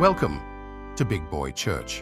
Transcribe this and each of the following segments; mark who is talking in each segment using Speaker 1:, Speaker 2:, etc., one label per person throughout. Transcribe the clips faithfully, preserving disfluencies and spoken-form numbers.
Speaker 1: Welcome to Big Boy Church.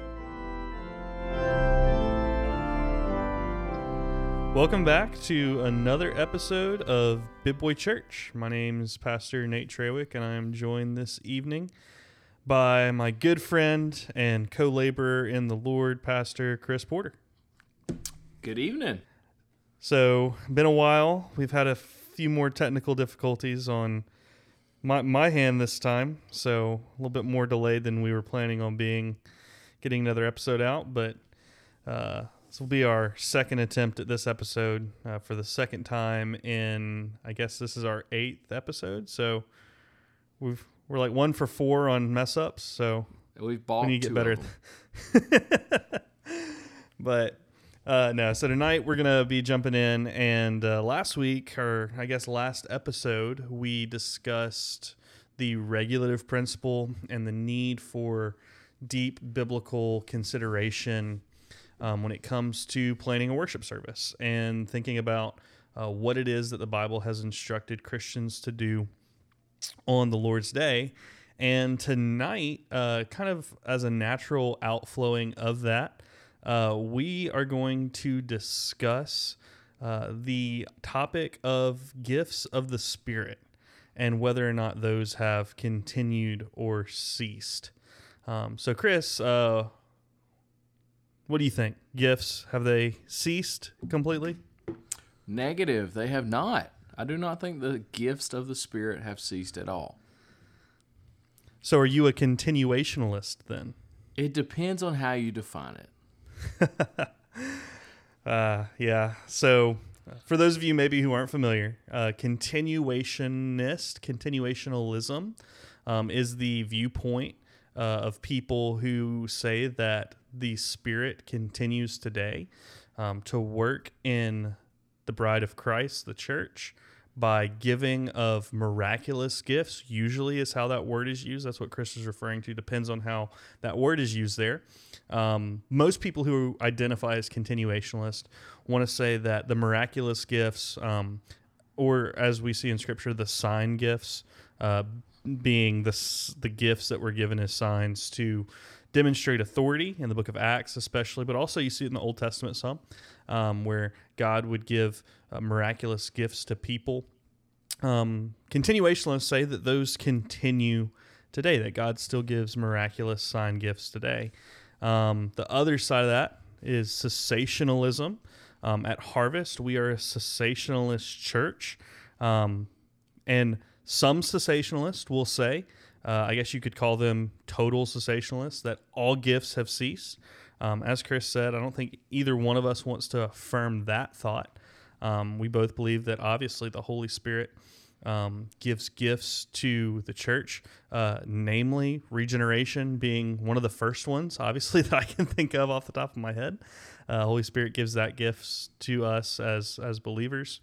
Speaker 2: Welcome back to another episode of Big Boy Church. My name is Pastor Nate Trawick, and I am joined this evening by my good friend and co-laborer in the Lord, Pastor Chris Porter.
Speaker 3: Good evening.
Speaker 2: So, been a while. We've had a few more technical difficulties on my my hand this time, so a little bit more delayed than we were planning on being, getting another episode out, but uh, this will be our second attempt at this episode uh, for the second time in, I guess this is our eighth episode, so we've, we're like one for four on mess-ups, so
Speaker 3: We've bought
Speaker 2: we need to
Speaker 3: two
Speaker 2: get better.
Speaker 3: of them.
Speaker 2: But uh, no, so tonight we're going to be jumping in, and uh, last week, or I guess last episode, we discussed the regulative principle and the need for deep biblical consideration um, when it comes to planning a worship service and thinking about uh, what it is that the Bible has instructed Christians to do on the Lord's Day. And tonight, uh, kind of as a natural outflowing of that, Uh, we are going to discuss uh, the topic of gifts of the Spirit and whether or not those have continued or ceased. Um, so, Chris, uh, what do you think? Gifts, have they ceased completely?
Speaker 3: Negative. They have not. I do not think the gifts of the Spirit have ceased at all.
Speaker 2: So, are you a continuationalist then?
Speaker 3: It depends on how you define it.
Speaker 2: uh, yeah. So, for those of you maybe who aren't familiar, uh, continuationist, continuationalism um, is the viewpoint uh, of people who say that the Spirit continues today um, to work in the bride of Christ, the church, by giving of miraculous gifts. Usually is how that word is used. That's what Chris is referring to. Depends on how that word is used there. Um, most people who identify as continuationalist want to say that the miraculous gifts, um, or as we see in Scripture, the sign gifts, uh, being the the gifts that were given as signs to demonstrate authority in the book of Acts especially, but also you see it in the Old Testament some, um, where God would give uh, miraculous gifts to people. Um, continuationalists say that those continue today, that God still gives miraculous sign gifts today. Um, the other side of that is cessationalism. Um, at Harvest, we are a cessationalist church, um, and some cessationalists will say, Uh, I guess you could call them total cessationalists, that all gifts have ceased. Um, as Chris said, I don't think either one of us wants to affirm that thought. Um, we both believe that obviously the Holy Spirit um, gives gifts to the church, uh, namely regeneration being one of the first ones, obviously, that I can think of off the top of my head. Uh, Holy Spirit gives that gifts to us as, as believers.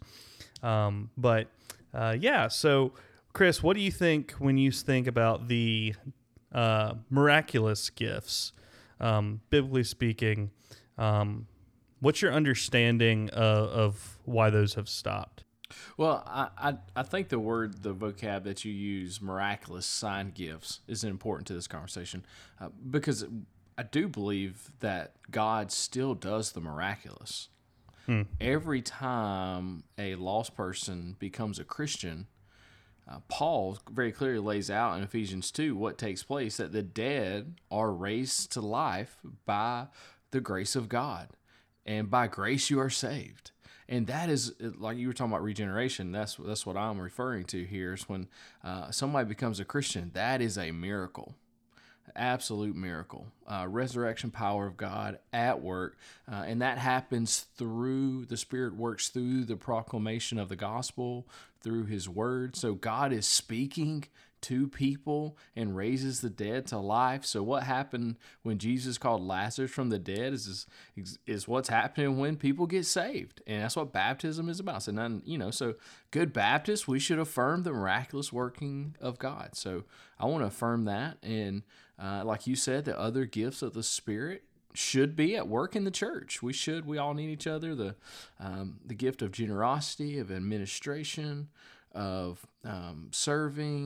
Speaker 2: Um, but uh, yeah, so Chris, what do you think when you think about the uh, miraculous gifts, um, biblically speaking? Um, what's your understanding of, of why those have stopped?
Speaker 3: Well, I, I I think the word, the vocab that you use, miraculous sign gifts, is important to this conversation uh, because I do believe that God still does the miraculous. Hmm. Every time a lost person becomes a Christian, Uh, Paul very clearly lays out in Ephesians two what takes place, that the dead are raised to life by the grace of God. And by grace you are saved. And that is, like you were talking about regeneration, that's, that's what I'm referring to here, is when uh, somebody becomes a Christian, that is a miracle. Absolute miracle. Uh, resurrection power of God at work. Uh, and that happens through, the Spirit works through the proclamation of the gospel, through His word. So God is speaking to people and raises the dead to life. So what happened when Jesus called Lazarus from the dead is is, is what's happening when people get saved. And that's what baptism is about. So, none, you know, so good Baptists, we should affirm the miraculous working of God. So I want to affirm that. And uh, like you said, the other gifts of the Spirit should be at work in the church. We should. We all need each other. The um, the gift of generosity, of administration, of um, serving,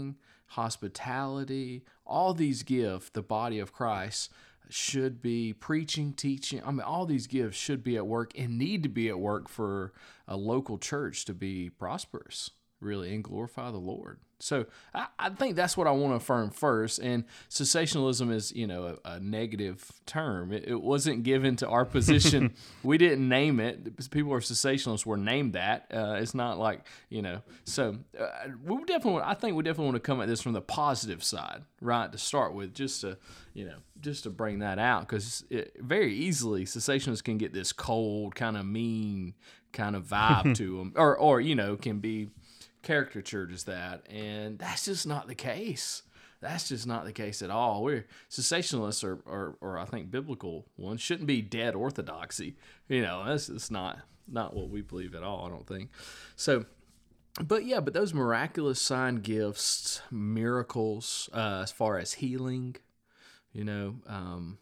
Speaker 3: hospitality, all these gifts, the body of Christ should be preaching, teaching. I mean, all these gifts should be at work and need to be at work for a local church to be prosperous, really, and glorify the Lord. So I, I think that's what I want to affirm first. And cessationalism is, you know, a, a negative term. It, it wasn't given to our position. We didn't name it. People who are cessationalists were named that. Uh, it's not like, you know. So uh, we definitely, I think we definitely want to come at this from the positive side, right, to start with, just to, you know, just to bring that out, because very easily cessationists can get this cold, kind of mean kind of vibe to them, or or you know, can be caricatured as that, and that's just not the case. That's just not the case at all. We're cessationalists, or, or, or I think biblical ones, shouldn't be dead orthodoxy. You know, that's just not not what we believe at all, I don't think. So, but yeah, but those miraculous sign gifts, miracles, uh, as far as healing, you know, um,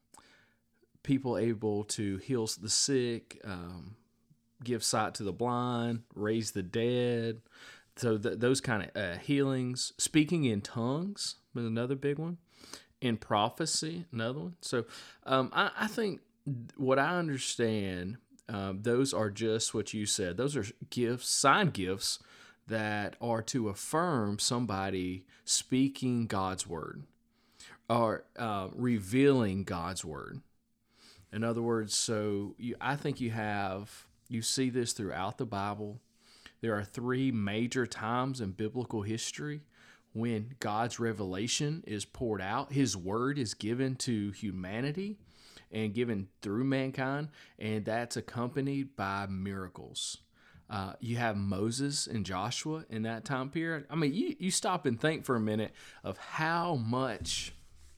Speaker 3: people able to heal the sick, um, give sight to the blind, raise the dead. So th- those kind of uh, healings. Speaking in tongues was another big one. In prophecy, another one. So um, I, I think what I understand, um, those are just what you said. Those are gifts, sign gifts that are to affirm somebody speaking God's word or uh, revealing God's word. In other words, so you, I think you have... You see this throughout the Bible. There are three major times in biblical history when God's revelation is poured out. His word is given to humanity and given through mankind, and that's accompanied by miracles. Uh, you have Moses and Joshua in that time period. I mean, you, you stop and think for a minute of how much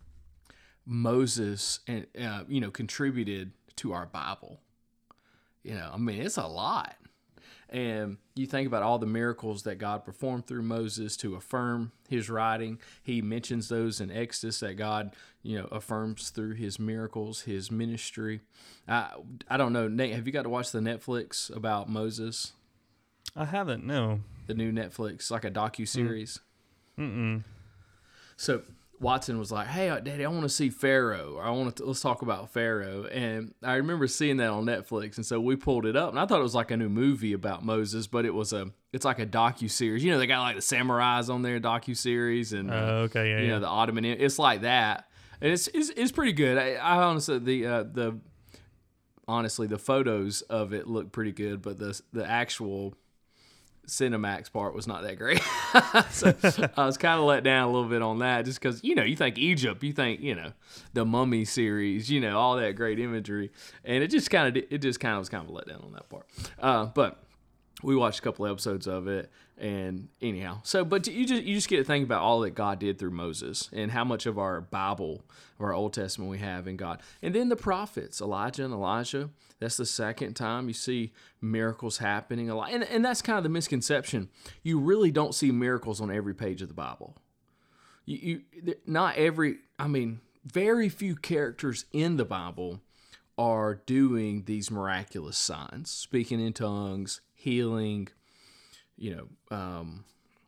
Speaker 3: Moses and uh, you know contributed to our Bible. You know, I mean, it's a lot. And you think about all the miracles that God performed through Moses to affirm his writing. He mentions those in Exodus that God, you know, affirms through his miracles, his ministry. I, I don't know, Nate, have you got to watch the Netflix about Moses?
Speaker 2: I haven't, no.
Speaker 3: The new Netflix, like a docuseries?
Speaker 2: Mm-mm.
Speaker 3: So Watson was like, "Hey, Daddy, I want to see Pharaoh. Or I want to let's talk about Pharaoh." And I remember seeing that on Netflix, and so we pulled it up, and I thought it was like a new movie about Moses, but it was a it's like a docu-series. You know, they got like the samurais on there, docu-series, and uh,
Speaker 2: Oh, okay, yeah,
Speaker 3: you
Speaker 2: yeah.
Speaker 3: know, the Ottoman. It's like that, and it's it's, it's pretty good. I, I honestly the uh, the honestly the photos of it look pretty good, but the the actual Cinemax part was not that great. So I was kind of let down a little bit on that, just because, you know, you think Egypt, you think, you know, the Mummy series, you know, all that great imagery, and it just kind of it just kind of was kind of let down on that part. Uh, but we watched a couple episodes of it, and anyhow, so but you just you just get to think about all that God did through Moses and how much of our Bible, of our Old Testament, we have in God, and then the prophets, Elijah and Elijah. That's the second time you see miracles happening a lot. And, and that's kind of the misconception. You really don't see miracles on every page of the Bible. You, you not every, I mean, very few characters in the Bible are doing these miraculous signs, speaking in tongues, healing, you know, um,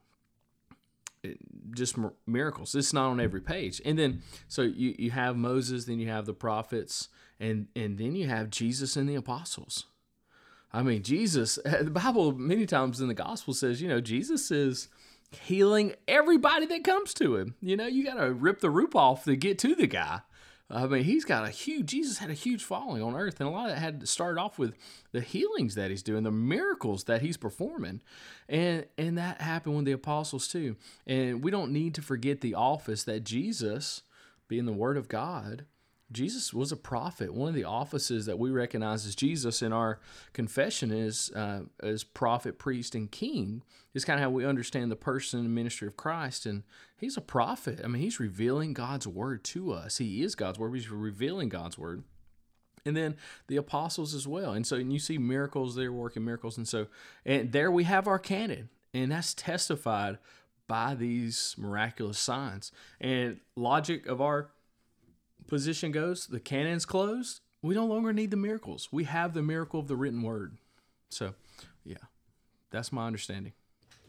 Speaker 3: it, just miracles. It's not on every page. And then, so you, you have Moses, then you have the prophets, and, and then you have Jesus and the apostles. I mean, Jesus, the Bible many times in the gospel says, you know, Jesus is healing everybody that comes to him. You know, you got to rip the roof off to get to the guy. I mean, he's got a huge, Jesus had a huge following on earth, and a lot of that had to start off with the healings that he's doing, the miracles that he's performing. And and that happened with the apostles too. And we don't need to forget the office that Jesus, being the Word of God, Jesus was a prophet. One of the offices that we recognize as Jesus in our confession is uh, as prophet, priest, and king. Is kind of how we understand the person and ministry of Christ. And he's a prophet. I mean, he's revealing God's word to us. He is God's word. He's revealing God's word. And then the apostles as well. And so and you see miracles, they're working miracles. And so, and there we have our canon. And that's testified by these miraculous signs. And logic of our position goes, the canon's closed, we no longer need the miracles. We have the miracle of the written word. So, yeah, that's my understanding.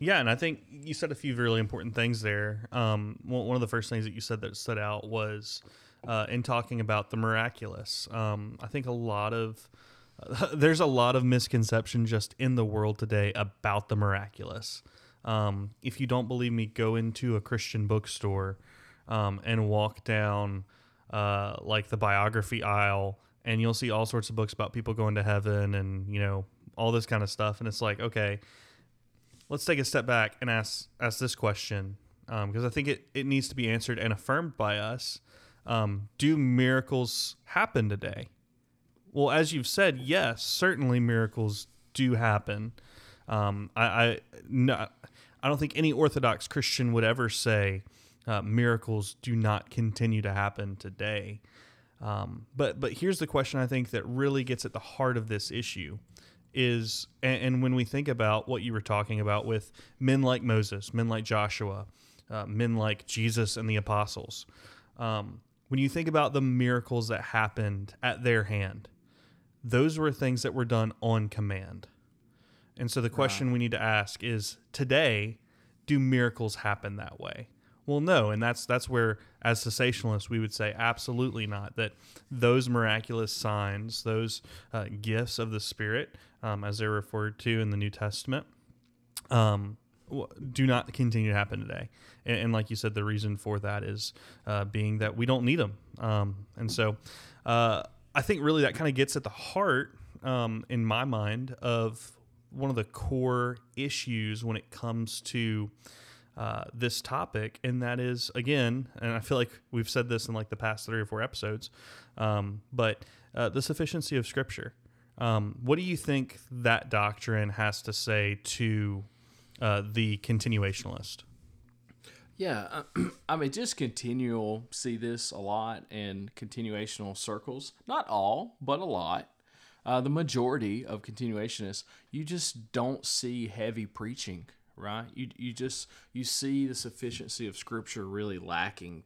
Speaker 2: Yeah, and I think you said a few really important things there. Um, one one of the first things that you said that stood out was uh, in talking about the miraculous. Um, I think a lot of there's a lot of misconception just in the world today about the miraculous. Um, if you don't believe me, go into a Christian bookstore um, and walk down uh, like the biography aisle, and you'll see all sorts of books about people going to heaven and, you know, all this kind of stuff. And it's like, okay, let's take a step back and ask ask this question, because um, I think it, it needs to be answered and affirmed by us. Um, do miracles happen today? Well, as you've said, yes, certainly miracles do happen. Um, I, I, no, I don't think any Orthodox Christian would ever say uh, miracles do not continue to happen today. Um, but but here's the question I think that really gets at the heart of this issue is, and, and when we think about what you were talking about with men like Moses, men like Joshua, uh, men like Jesus and the apostles, um, when you think about the miracles that happened at their hand, those were things that were done on command. And so the question wow. we need to ask is, today, do miracles happen that way? Well, no, and that's that's where, as cessationalists, we would say absolutely not, that those miraculous signs, those uh, gifts of the Spirit, um, as they're referred to in the New Testament, um, do not continue to happen today. And, and like you said, the reason for that is uh, being that we don't need them. Um, and so uh, I think really that kind of gets at the heart, um, in my mind, of one of the core issues when it comes to uh, this topic, and that is, again, and I feel like we've said this in like the past three or four episodes, um, but uh, the sufficiency of Scripture. Um, what do you think that doctrine has to say to uh, the continuationalist?
Speaker 3: Yeah, I mean, just continual see this a lot in continuational circles. Not all, but a lot. Uh, the majority of continuationists, you just don't see heavy preaching, right? You you just you see the sufficiency of Scripture really lacking.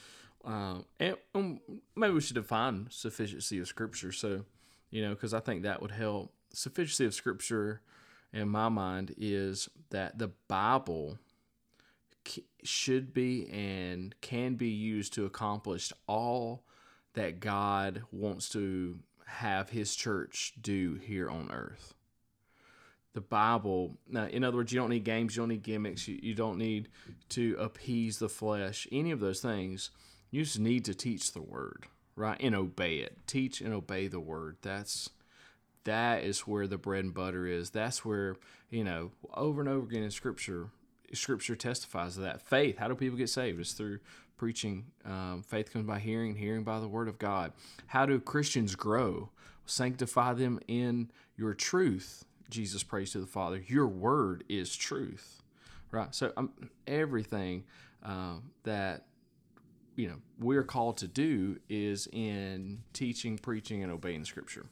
Speaker 3: Um, and um, maybe we should define sufficiency of Scripture. So, you know, because I think that would help. Sufficiency of Scripture, in my mind, is that the Bible c- should be and can be used to accomplish all that God wants to have his church do here on earth. The Bible, now, in other words, you don't need games, you don't need gimmicks, you, you don't need to appease the flesh, any of those things. You just need to teach the word, right? And obey it. Teach and obey the word. That's that is where the bread and butter is. That's where, you know, over and over again in Scripture, Scripture testifies to that. Faith, how do people get saved? It's through preaching. Um, faith comes by hearing, hearing by the word of God. How do Christians grow? Sanctify them in your truth. Jesus prays to the Father. Your word is truth, right? So um, everything um, that you know we're called to do is in teaching, preaching, and obeying the Scripture.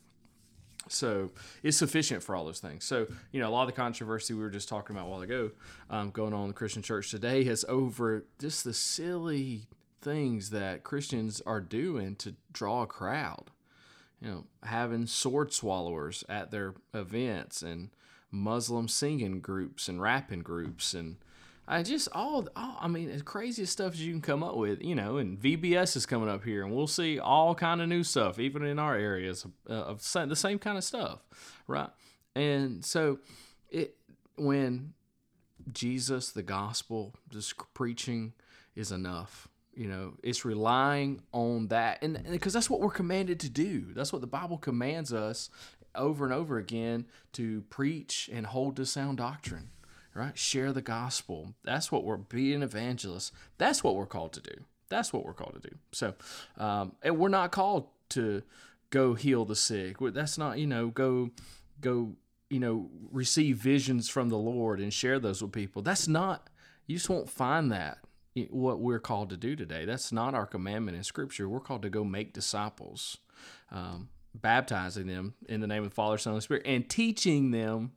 Speaker 3: So it's sufficient for all those things. So, you know, a lot of the controversy we were just talking about a while ago um, going on in the Christian church today is over just the silly things that Christians are doing to draw a crowd. You know, having sword swallowers at their events and Muslim singing groups and rapping groups and I just all, all I mean, as crazy stuff as you can come up with, you know, and V B S is coming up here, and we'll see all kind of new stuff, even in our areas uh, of the same kind of stuff, right? And so, it when Jesus, the gospel, just preaching is enough. You know, it's relying on that, and because that's what we're commanded to do. That's what the Bible commands us over and over again, to preach and hold to sound doctrine. Right? Share the gospel. That's what we're being evangelists. That's what we're called to do. That's what we're called to do. So, um, and we're not called to go heal the sick. That's not, you know, go, go, you know, receive visions from the Lord and share those with people. That's not, you just won't find that what we're called to do today. That's not our commandment in Scripture. We're called to go make disciples, um, baptizing them in the name of the Father, Son, and Spirit, and teaching them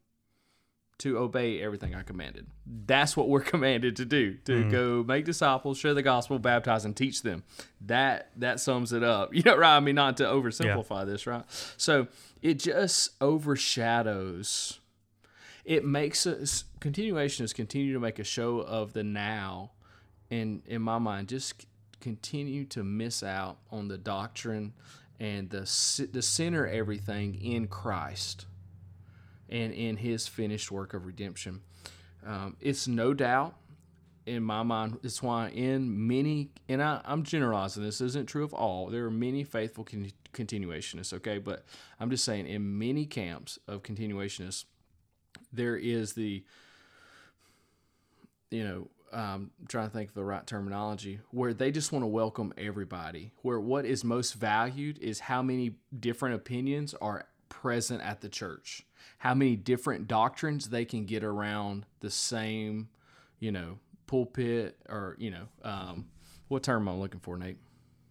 Speaker 3: to obey everything I commanded. That's what we're commanded to do, to mm. go make disciples, share the gospel, baptize, and teach them. That that sums it up. You know, right? I mean, not to oversimplify yeah. this, right? So it just overshadows. it makes us continuationists continue to make a show of the now, and in my mind, just continue to miss out on the doctrine and the the center everything in Christ and in His finished work of redemption. Um, it's no doubt, in my mind, it's why in many, and I, I'm generalizing, this isn't true of all, there are many faithful con- continuationists, okay? But I'm just saying, in many camps of continuationists, there is the, you know, um, trying to think of the right terminology, where they just want to welcome everybody, where what is most valued is how many different opinions are present at the church, how many different doctrines they can get around the same, you know, pulpit, or, you know, um, what term am I looking for, Nate?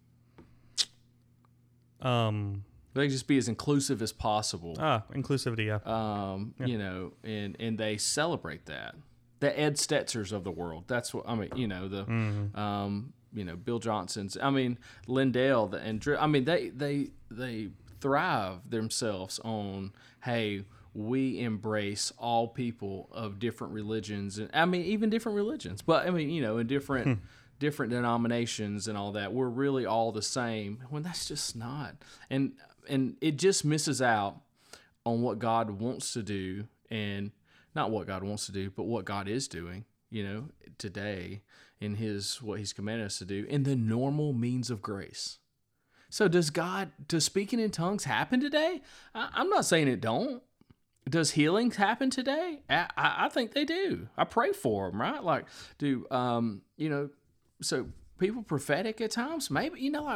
Speaker 2: Um,
Speaker 3: They just be as inclusive as possible.
Speaker 2: ah, inclusivity, yeah.
Speaker 3: Um,
Speaker 2: Yeah.
Speaker 3: you know, and, and they celebrate that. The Ed Stetzers of the world. That's what I mean. You know the,
Speaker 2: Mhm.
Speaker 3: um, you know Bill Johnson's. I mean Lindell the, and Drew. I mean they they they thrive themselves on, hey, we embrace all people of different religions, and I mean even different religions. But I mean you know in different different denominations and all that, we're really all the same. When that's just not, and and it just misses out on what God wants to do, and not what God wants to do, but what God is doing, you know, today in His, what He's commanded us to do in the normal means of grace. So does God, does speaking in tongues happen today? I, I'm not saying it don't. Does healings happen today? I, I, I think they do. I pray for them, right? Like, do, um, you know, so people prophetic at times? Maybe, you know, like,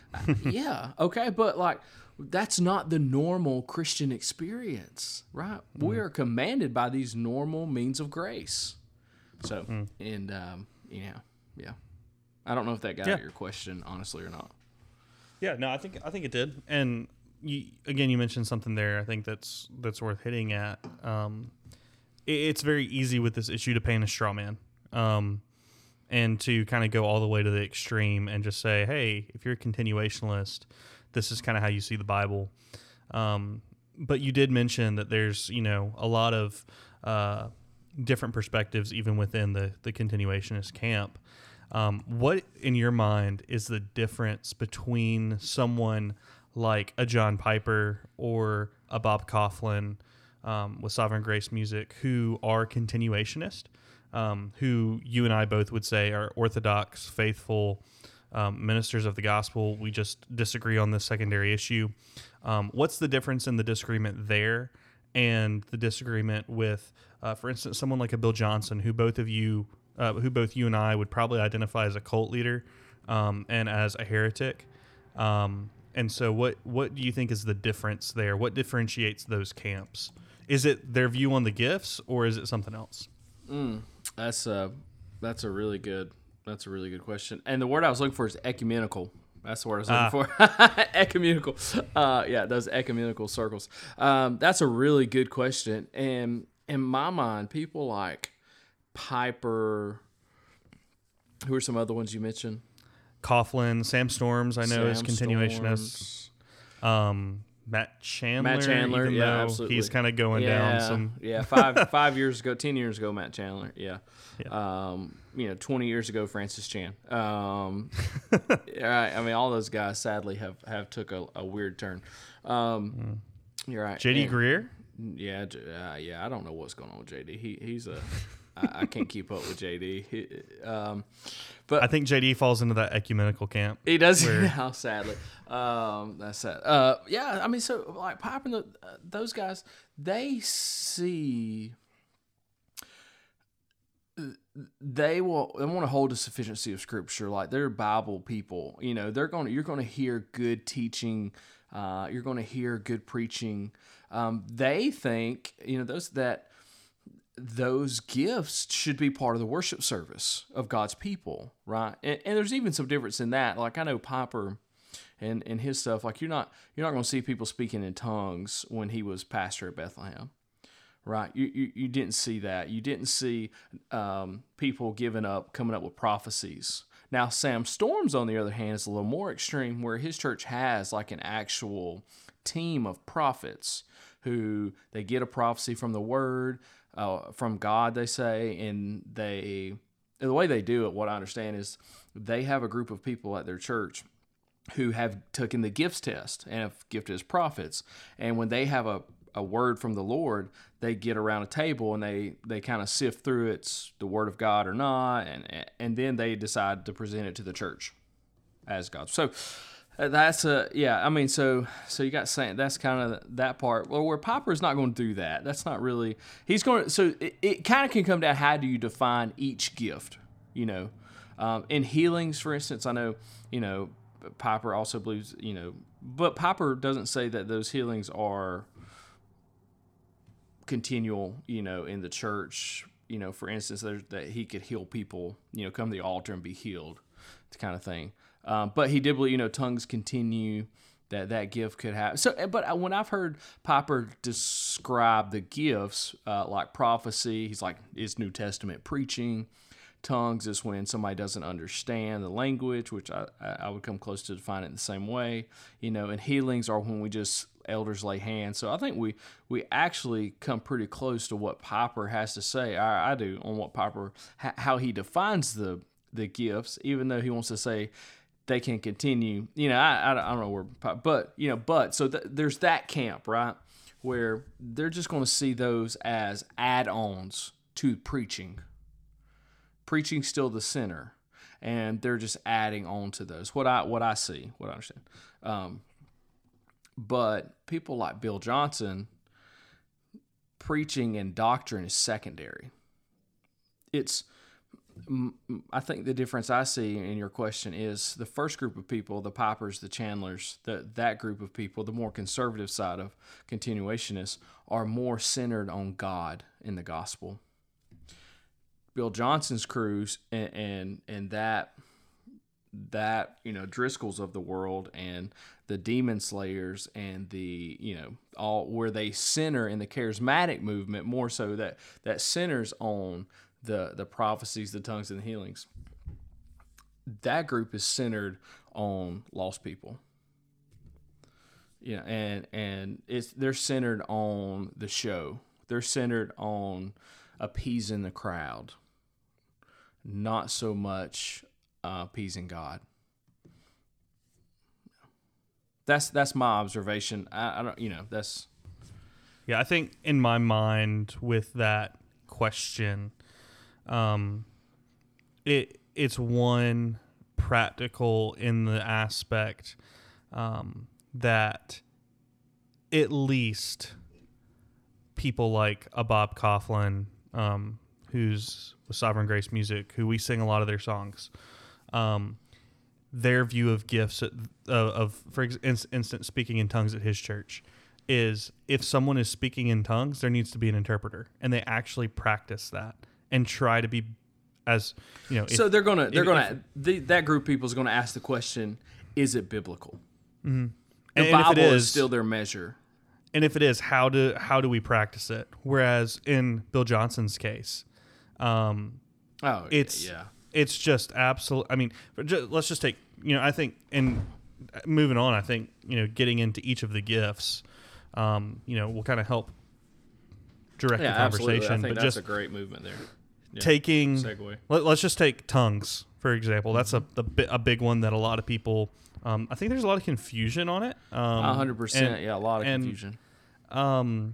Speaker 3: yeah, okay, but like, that's not the normal Christian experience, right? Mm. We are commanded by these normal means of grace. So, mm. and, um, yeah, yeah. I don't know if that got
Speaker 2: yeah.
Speaker 3: at your question, honestly, or not.
Speaker 2: Yeah, no, I think I think it did. And you, again, you mentioned something there I think that's that's worth hitting at. Um, it, it's very easy with this issue to paint a straw man. Um, and to kind of go all the way to the extreme and just say, hey, if you're a continuationalist, this is kind of how you see the Bible. Um, but you did mention that there's, you know, a lot of uh, different perspectives even within the, the continuationist camp. Um, what, in your mind, is the difference between someone like a John Piper or a Bob Coughlin um, with Sovereign Grace Music who are continuationist, um, who you and I both would say are orthodox, faithful Um, ministers of the gospel? We just disagree on this secondary issue. Um, what's the difference in the disagreement there and the disagreement with, uh, for instance, someone like a Bill Johnson, who both of you, uh, who both you and I would probably identify as a cult leader um, and as a heretic? Um, and so, what what do you think is the difference there? What differentiates those camps? Is it their view on the gifts, or is it something else?
Speaker 3: Mm, that's a that's a really good. That's a really good question. And the word I was looking for is ecumenical. That's the word I was looking ah. for. Ecumenical. Uh, yeah, those ecumenical circles. Um, that's a really good question. And in my mind, people like Piper, who are some other ones you mentioned?
Speaker 2: Coughlin, Sam Storms, I know,
Speaker 3: Sam
Speaker 2: is continuationists. Um, Matt Chandler,
Speaker 3: Matt Chandler,
Speaker 2: even
Speaker 3: yeah,
Speaker 2: though
Speaker 3: absolutely.
Speaker 2: he's kind of going
Speaker 3: yeah,
Speaker 2: down some.
Speaker 3: yeah, five five years ago, ten years ago, Matt Chandler, yeah.
Speaker 2: yeah.
Speaker 3: Um, you know, twenty years ago, Francis Chan. Um, right, I mean, all those guys sadly have, have took a, a weird turn. Um, mm. You're right.
Speaker 2: J D
Speaker 3: and,
Speaker 2: Greer.
Speaker 3: Yeah, uh, yeah. I don't know what's going on with J D. He he's a. I, I can't keep up with J D. He, um, but
Speaker 2: I think J D falls into that ecumenical camp.
Speaker 3: He does now, sadly. Um, that's sad. Uh, yeah, I mean, so like Piper, the, uh, those guys, they see. They will. They want to hold the sufficiency of Scripture. Like they're Bible people. You know, they're going. to You're going to hear good teaching. Uh, you're going to hear good preaching. Um, they think, you know, those that. those gifts should be part of the worship service of God's people, right? And, and there's even some difference in that. Like I know Piper and, and his stuff, like you're not you're not going to see people speaking in tongues when he was pastor at Bethlehem, right? You you, you didn't see that. You didn't see um, people giving up, coming up with prophecies. Now, Sam Storms, on the other hand, is a little more extreme, where his church has like an actual team of prophets who they get a prophecy from the Word, uh, from God, they say, and they the way they do it, what I understand is they have a group of people at their church who have taken the gifts test and have gifted as prophets, and when they have a a word from the Lord, they get around a table and they, they kind of sift through it's the Word of God or not, and and then they decide to present it to the church as God. So that's a yeah. I mean, so so you got saying that's kind of that part. Well, where Piper's not going to do that. That's not really. He's going to. So it, it kind of can come down. How do you define each gift? You know, um, in healings, for instance, I know you know Piper also believes you know, but Piper doesn't say that those healings are continual, you know, in the church, you know, for instance, there's, that he could heal people, you know, come to the altar and be healed, that kind of thing. Um, but he did believe, you know, tongues continue, that that gift could have. So, but when I've heard Piper describe the gifts, uh, like prophecy, he's like, is New Testament preaching. Tongues is when somebody doesn't understand the language, which I, I would come close to define it the same way, you know, and healings are when we just elders lay hands. So I think we we actually come pretty close to what Piper has to say. I, I do on what Piper, how he defines the the gifts, even though he wants to say they can continue. You know, I, I, I don't know where, but, you know, but, so th- there's that camp, right, where they're just going to see those as add-ons to preaching. Preaching's still the center, and they're just adding on to those. What I what I see, what I understand. Um, but people like Bill Johnson, preaching and doctrine is secondary. It's, I think the difference I see in your question is the first group of people, the Pipers, the Chandlers, the, that group of people, the more conservative side of continuationists, are more centered on God in the gospel. Bill Johnson's crews and, and and that that you know Driscolls of the world and the Demon Slayers and the you know all where they center in the charismatic movement more so that that centers on the the prophecies, the tongues, and the healings. That group is centered on lost people. You know, and and it's they're centered on the show. They're centered on appeasing the crowd. Not so much uh, appeasing God. That's that's my observation. I, I don't, you know, that's.
Speaker 2: Yeah, I think in my mind with that question, um, it it's one practical in the aspect um, that at least people like a Bob Coughlin, um, who's with Sovereign Grace Music, who we sing a lot of their songs, um, their view of gifts, at, uh, of for instance, speaking in tongues at his church, is if someone is speaking in tongues, there needs to be an interpreter, and they actually practice that and try to be as you know. If,
Speaker 3: so they're gonna they're
Speaker 2: if,
Speaker 3: gonna
Speaker 2: if,
Speaker 3: the, that group of people is gonna ask the question: is it biblical?
Speaker 2: Mm-hmm.
Speaker 3: The
Speaker 2: and,
Speaker 3: Bible
Speaker 2: and if it is,
Speaker 3: is still their measure.
Speaker 2: And if it is, how do how do we practice it? Whereas in Bill Johnson's case, um,
Speaker 3: oh,
Speaker 2: it's
Speaker 3: yeah,
Speaker 2: it's just absolute. I mean, just, let's just take you know. I think in moving on, I think you know, getting into each of the gifts, um, you know, will kind of help direct
Speaker 3: yeah,
Speaker 2: the conversation.
Speaker 3: Absolutely. I think
Speaker 2: but
Speaker 3: that's
Speaker 2: just
Speaker 3: a great movement there. Yeah.
Speaker 2: Taking
Speaker 3: Segue.
Speaker 2: Let, let's just take tongues for example. That's a the, a big one that a lot of people. Um, I think there's a lot of confusion on it. Um,
Speaker 3: A hundred percent.
Speaker 2: and-
Speaker 3: Yeah, a lot of
Speaker 2: and,
Speaker 3: confusion.
Speaker 2: Um,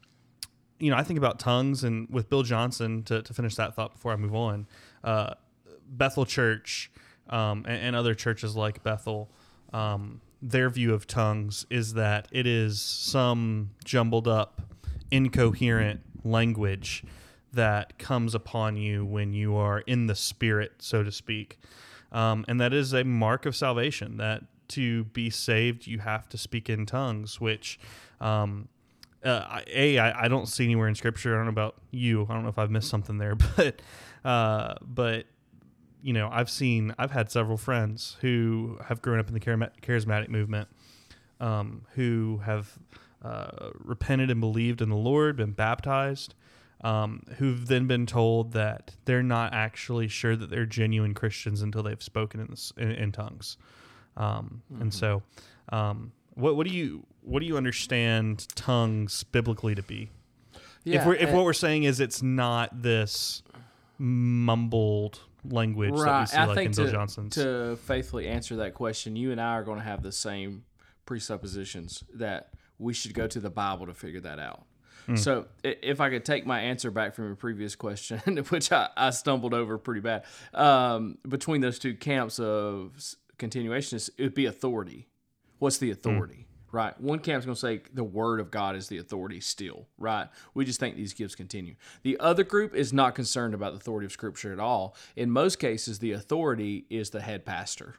Speaker 2: you know, I think about tongues, and with Bill Johnson, to, to finish that thought before I move on, uh, Bethel Church um, and, and other churches like Bethel, um, their view of tongues is that it is some jumbled up, incoherent language that comes upon you when you are in the spirit, so to speak. Um, and that is a mark of salvation, that to be saved, you have to speak in tongues, which, um, uh, A, I, I don't see anywhere in Scripture. I don't know about you. I don't know if I've missed something there, but, uh, but, you know, I've seen, I've had several friends who have grown up in the charismatic movement, um, who have uh, repented and believed in the Lord, been baptized, Um, who've then been told that they're not actually sure that they're genuine Christians until they've spoken in, this, in, in tongues. Um, mm-hmm. And so, um, what what do you what do you understand tongues biblically to be?
Speaker 3: Yeah,
Speaker 2: if we're, if
Speaker 3: and-
Speaker 2: what we're saying is it's not this mumbled language that we
Speaker 3: Right.
Speaker 2: see
Speaker 3: I
Speaker 2: like
Speaker 3: think
Speaker 2: in Bill
Speaker 3: to,
Speaker 2: Johnson's.
Speaker 3: to faithfully answer that question, you and I are going to have the same presuppositions that we should go to the Bible to figure that out.
Speaker 2: Mm.
Speaker 3: So i- if I could take my answer back from your previous question, which I, I stumbled over pretty bad, um, between those two camps of s- continuationists, it would be authority. What's the authority? Right. One camp's going to say the word of God is the authority still, right? We just think these gifts continue. The other group is not concerned about the authority of Scripture at all. In most cases, the authority is the head pastor.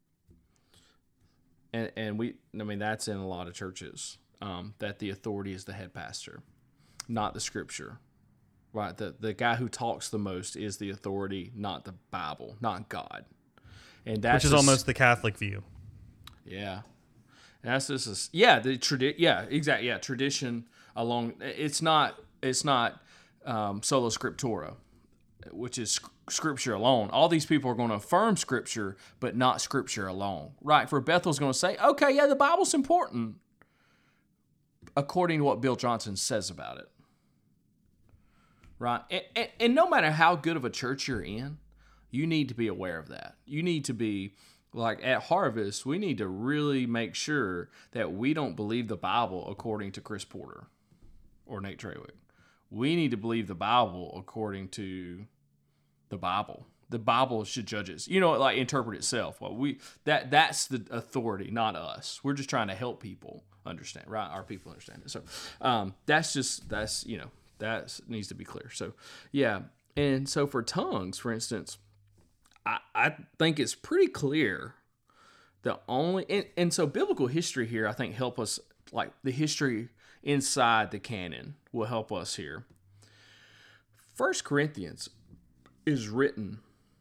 Speaker 3: And, and we, I mean, that's in a lot of churches, um, that the authority is the head pastor, not the Scripture, right? The, the guy who talks the most is the authority, not the Bible, not God. And that's
Speaker 2: which is
Speaker 3: just-
Speaker 2: almost the Catholic view.
Speaker 3: Yeah. That's just a, yeah the tradi- yeah exactly yeah tradition along it's not it's not um, sola scriptura, which is sc- scripture alone. All these people are going to affirm scripture, but not scripture alone, right? For Bethel's going to say, okay, yeah, the Bible's important according to what Bill Johnson says about it, right? And, and, and no matter how good of a church you're in, you need to be aware of that. You need to be like at Harvest, we need to really make sure that we don't believe the Bible according to Chris Porter or Nate Trawick. We need to believe the Bible according to the Bible. The Bible should judge it. You know, like interpret itself. Well, we that that's the authority, not us. We're just trying to help people understand, right? Our people understand it. So um, that's just that's you know that needs to be clear. So yeah, and so for tongues, for instance. I, I think it's pretty clear the only and, and so biblical history here I think help us, like the history inside the canon will help us here. First Corinthians is written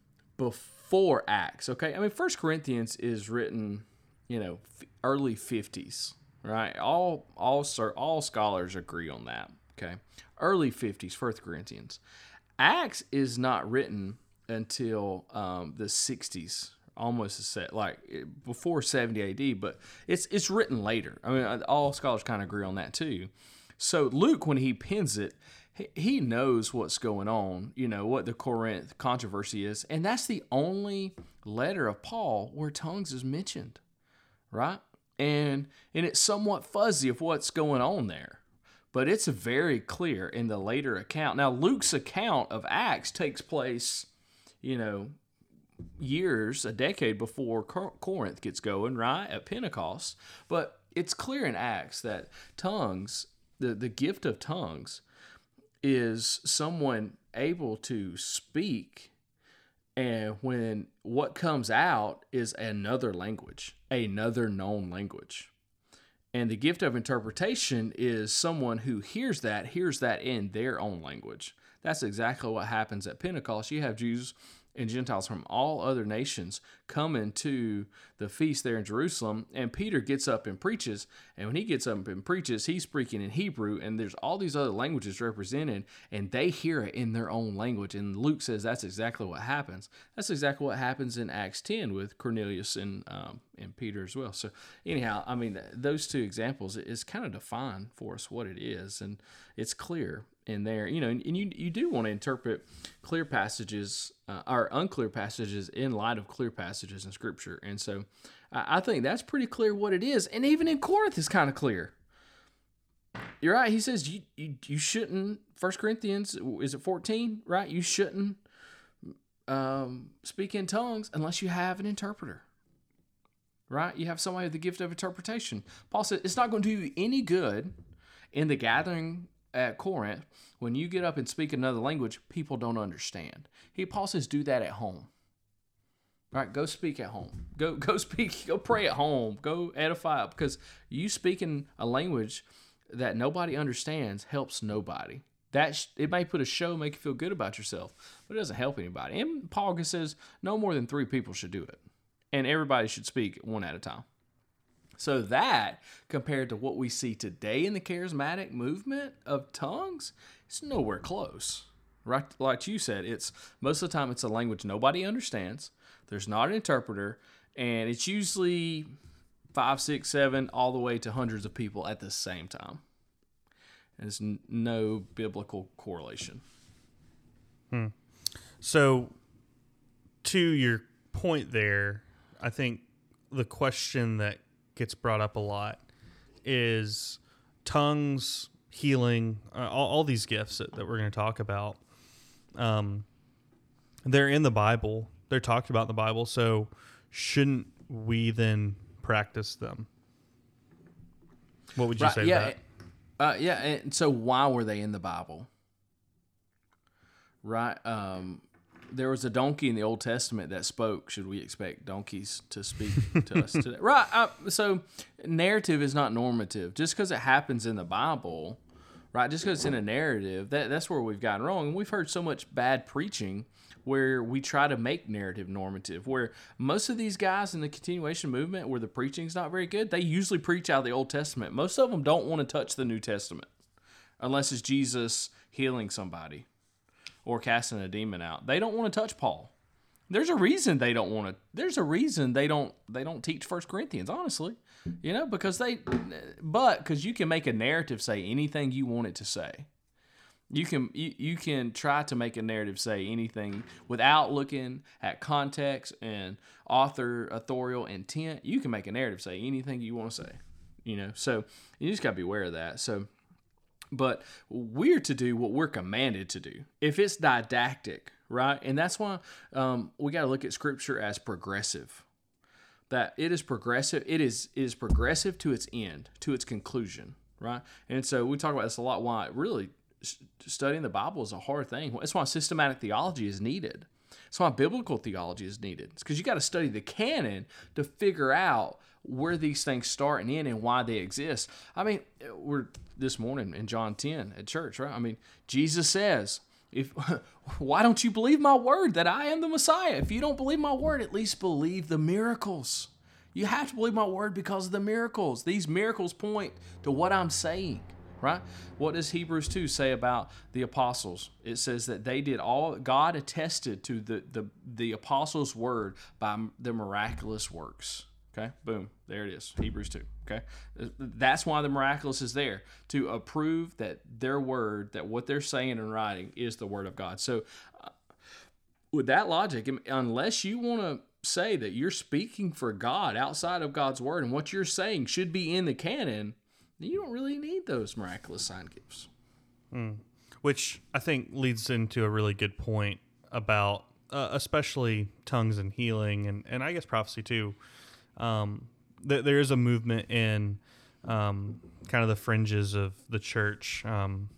Speaker 3: before Acts, okay? I mean, First Corinthians is written, you know, early fifties, right? All all all scholars agree on that, okay? Early fifties, First Corinthians. Acts is not written until um, the sixties, almost a set like before seventy A D, but it's it's written later. I mean, all scholars kind of agree on that too. So Luke, when he pens it, he, he knows what's going on, you know, what the Corinth controversy is, and that's the only letter of Paul where tongues is mentioned, right? And and it's somewhat fuzzy of what's going on there. But it's very clear in the later account. Now, Luke's account of Acts takes place, you know, years, a decade before Corinth gets going, right, at Pentecost. But it's clear in Acts that tongues, the, the gift of tongues, is someone able to speak, and when what comes out is another language, another known language. And the gift of interpretation is someone who hears that, hears that in their own language. That's exactly what happens at Pentecost. You have Jews and Gentiles from all other nations coming to the feast there in Jerusalem, and Peter gets up and preaches, and when he gets up and preaches, he's speaking in Hebrew, and there's all these other languages represented, and they hear it in their own language, and Luke says that's exactly what happens. That's exactly what happens in Acts ten with Cornelius and um, and Peter as well. So anyhow, I mean, those two examples is kind of define for us what it is, and it's clear in there, you know, and you you do want to interpret clear passages uh, or unclear passages in light of clear passages in Scripture, and so I, I think that's pretty clear what it is. And even in Corinth, it's kind of clear. You're right. He says you you, you shouldn't. First Corinthians, is it fourteen? Right? You shouldn't um, speak in tongues unless you have an interpreter. Right? You have somebody with the gift of interpretation. Paul said it's not going to do you any good in the gathering at Corinth when you get up and speak another language people don't understand. He Paul says do that at home. Right? Go speak at home. Go go speak. Go pray at home. Go edify up, because you speaking a language that nobody understands helps nobody. That sh- it may put a show, make you feel good about yourself, but it doesn't help anybody. And Paul says no more than three people should do it, and everybody should speak one at a time. So that, compared to what we see today in the charismatic movement of tongues, it's nowhere close. Right? Like you said, it's most of the time it's a language nobody understands. There's not an interpreter, and it's usually five, six, seven, all the way to hundreds of people at the same time. There's n- no biblical correlation.
Speaker 2: Hmm. So, to your point there, I think the question that gets brought up a lot is tongues, healing, uh, all, all these gifts that, that we're going to talk about. Um, they're in the Bible. They're talked about in the Bible. So, shouldn't we then practice them? What would you
Speaker 3: right,
Speaker 2: say
Speaker 3: yeah,
Speaker 2: to that?
Speaker 3: Uh, yeah, and so why were they in the Bible? Right? Um, there was a donkey in the Old Testament that spoke. Should we expect donkeys to speak to us today? Right. Uh, so narrative is not normative. Just because it happens in the Bible, right? Just because it's in a narrative, that that's where we've gotten wrong. And we've heard so much bad preaching where we try to make narrative normative, where most of these guys in the continuation movement where the preaching's not very good, they usually preach out of the Old Testament. Most of them don't want to touch the New Testament unless it's Jesus healing somebody or casting a demon out. They don't want to touch Paul. There's a reason they don't want to. There's a reason they don't. They don't teach First Corinthians, honestly, you know, because they. But because you can make a narrative say anything you want it to say. You can you, you can try to make a narrative say anything without looking at context and author authorial intent. You can make a narrative say anything you want to say, you know. So you just got to be aware of that. So, but we're to do what we're commanded to do. If it's didactic, right, and that's why um, we got to look at Scripture as progressive. That it is progressive. It is it is progressive to its end, to its conclusion, right. And so we talk about this a lot. Why it really. Studying the Bible is a hard thing. That's why systematic theology is needed. That's why biblical theology is needed. It's because you got to study the canon to figure out where these things start and end and why they exist. I mean, we're this morning in John ten at church, right? I mean, Jesus says, "If why don't you believe my word that I am the Messiah? If you don't believe my word, at least believe the miracles. You have to believe my word because of the miracles. These miracles point to what I'm saying." Right? What does Hebrews two say about the apostles? It says that they did all, God attested to the, the, the apostles' word by the miraculous works. Okay? Boom. There it is. Hebrews two. Okay? That's why the miraculous is there, to approve that their word, that what they're saying and writing is the word of God. So, uh, with that logic, unless you want to say that you're speaking for God outside of God's word and what you're saying should be in the canon, you don't really need those miraculous sign gifts.
Speaker 2: Mm. Which I think leads into a really good point about uh, especially tongues and healing, and, and I guess prophecy too. Um, th- there is a movement in um, kind of the fringes of the church. Um,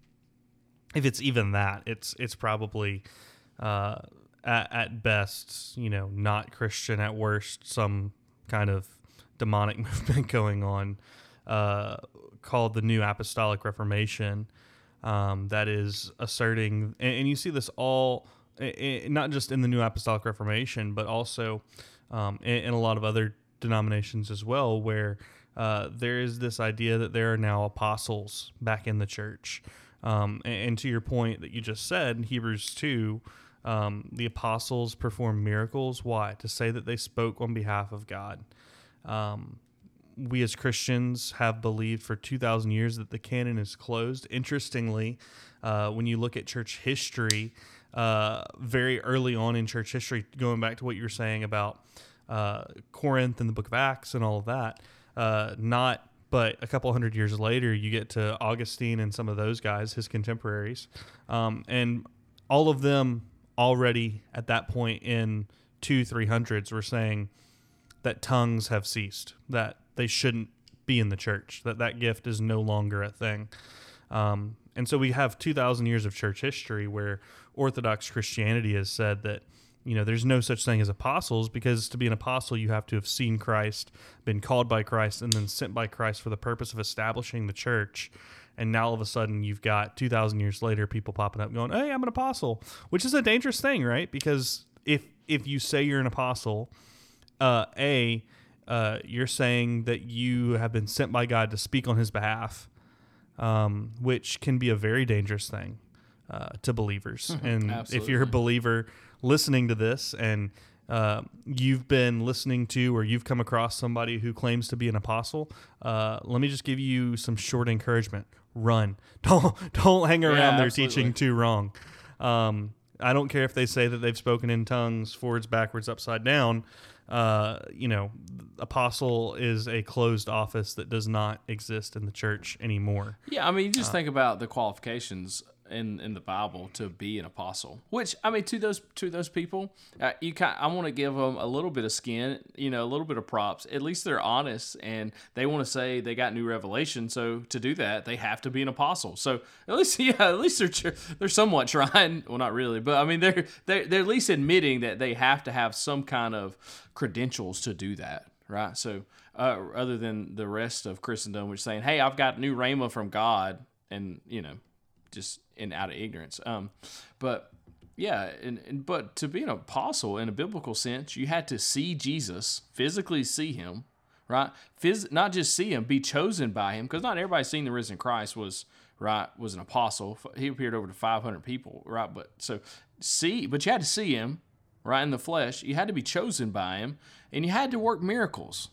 Speaker 2: if it's even that, it's it's probably uh, at, at best, you know, not Christian, at worst, some kind of demonic movement going on. Uh, called the New Apostolic Reformation, um, that is asserting, and, and you see this all, I, I, not just in the New Apostolic Reformation, but also um, in, in a lot of other denominations as well, where uh, there is this idea that there are now apostles back in the church. Um, and, and to your point that you just said, in Hebrews two, um, the apostles perform miracles. Why? To say that they spoke on behalf of God. Um, We as Christians have believed for two thousand years that the canon is closed. Interestingly, uh, when you look at church history, uh, very early on in church history, going back to what you were saying about uh, Corinth and the book of Acts and all of that, uh, not but a couple hundred years later, you get to Augustine and some of those guys, his contemporaries, um, and all of them already at that point in two, three hundreds were saying that tongues have ceased, that they shouldn't be in the church, that that gift is no longer a thing. Um, and so we have two thousand years of church history where Orthodox Christianity has said that, you know, there's no such thing as apostles, because to be an apostle, you have to have seen Christ, been called by Christ, and then sent by Christ for the purpose of establishing the church. And now all of a sudden you've got two thousand years later, people popping up going, hey, I'm an apostle, which is a dangerous thing, right? Because if, if you say you're an apostle, uh, A, Uh, you're saying that you have been sent by God to speak on his behalf, um, which can be a very dangerous thing uh, to believers. Mm-hmm, and absolutely. If you're a believer listening to this and uh, you've been listening to or you've come across somebody who claims to be an apostle, uh, let me just give you some short encouragement. Run. Don't don't hang around
Speaker 3: Yeah,
Speaker 2: their
Speaker 3: absolutely.
Speaker 2: teaching too wrong. Um, I don't care if they say that they've spoken in tongues forwards, backwards, upside down. Uh, you know, apostle is a closed office that does not exist in the church anymore.
Speaker 3: Yeah, I mean, you just think about the qualifications in, in the Bible to be an apostle. Which, I mean, to those to those people, uh, you kind I want to give them a little bit of skin, you know, a little bit of props. At least they're honest and they want to say they got new revelation. So to do that, they have to be an apostle. So at least, yeah, at least they're tr- they're somewhat trying. Well, not really, but I mean, they're they're they're at least admitting that they have to have some kind of credentials to do that, right? So. Uh, other than the rest of Christendom, which is saying, "Hey, I've got new rhema from God," and you know, just in out of ignorance. Um, but yeah, and, and but to be an apostle in a biblical sense, you had to see Jesus, physically see him, right? Phys- not just see him, be chosen by him, because not everybody seeing the risen Christ was right was an apostle. He appeared over to five hundred people, right? But so see, but you had to see him, right, in the flesh. You had to be chosen by him, and you had to work miracles.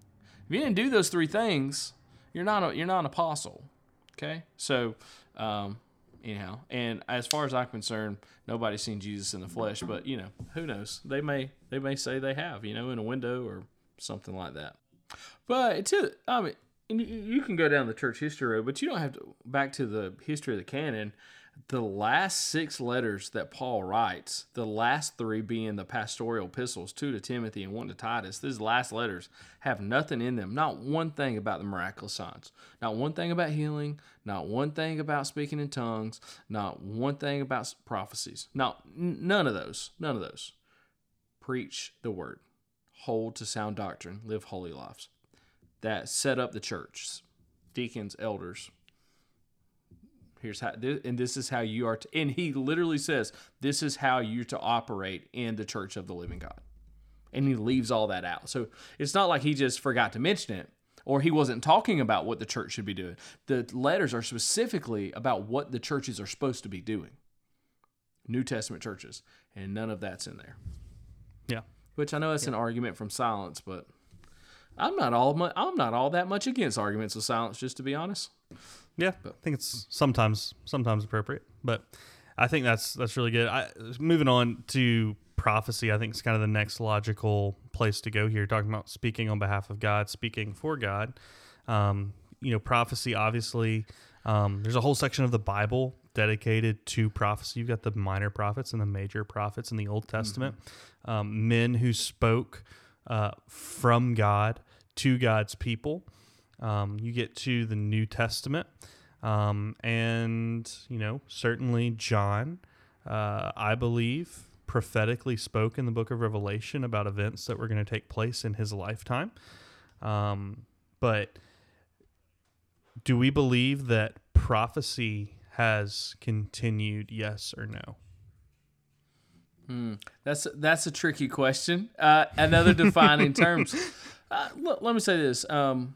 Speaker 3: If you didn't do those three things, you're not a, you're not an apostle. Okay, so um, anyhow, and as far as I'm concerned, nobody's seen Jesus in the flesh. But you know, who knows? They may they may say they have, you know, in a window or something like that. But it's a, I mean, and you, you can go down the church history road, but you don't have to back to the history of the canon. The last six letters that Paul writes, the last three being the pastoral epistles, two to Timothy and one to Titus, these last letters have nothing in them, not one thing about the miraculous signs, not one thing about healing, not one thing about speaking in tongues, not one thing about prophecies, not n- none of those, none of those. Preach the word, hold to sound doctrine, live holy lives. That set up the church, deacons, elders. Here's how, and this is how you are to, and he literally says, this is how you're to operate in the church of the living God. And he leaves all that out. So it's not like he just forgot to mention it, or he wasn't talking about what the church should be doing. The letters are specifically about what the churches are supposed to be doing. New Testament churches, and none of that's in there.
Speaker 2: Yeah.
Speaker 3: Which I know that's yeah. an argument from silence, but I'm not all mu- I'm not all that much against arguments of silence, just to be honest.
Speaker 2: Yeah, I think it's sometimes sometimes appropriate, but I think that's that's really good. I, moving on to prophecy, I think it's kind of the next logical place to go here. Talking about speaking on behalf of God, speaking for God. Um, you know, prophecy. Obviously, um, there's a whole section of the Bible dedicated to prophecy. You've got the minor prophets and the major prophets in the Old Testament, mm-hmm. um, men who spoke uh, from God to God's people. Um, you get to the New Testament, um, and, you know, certainly John, uh, I believe, prophetically spoke in the book of Revelation about events that were going to take place in his lifetime. Um, but do we believe that prophecy has continued, yes or no?
Speaker 3: Hmm. That's, that's a tricky question. Uh, another defining terms. Uh, look, let me say this. Um,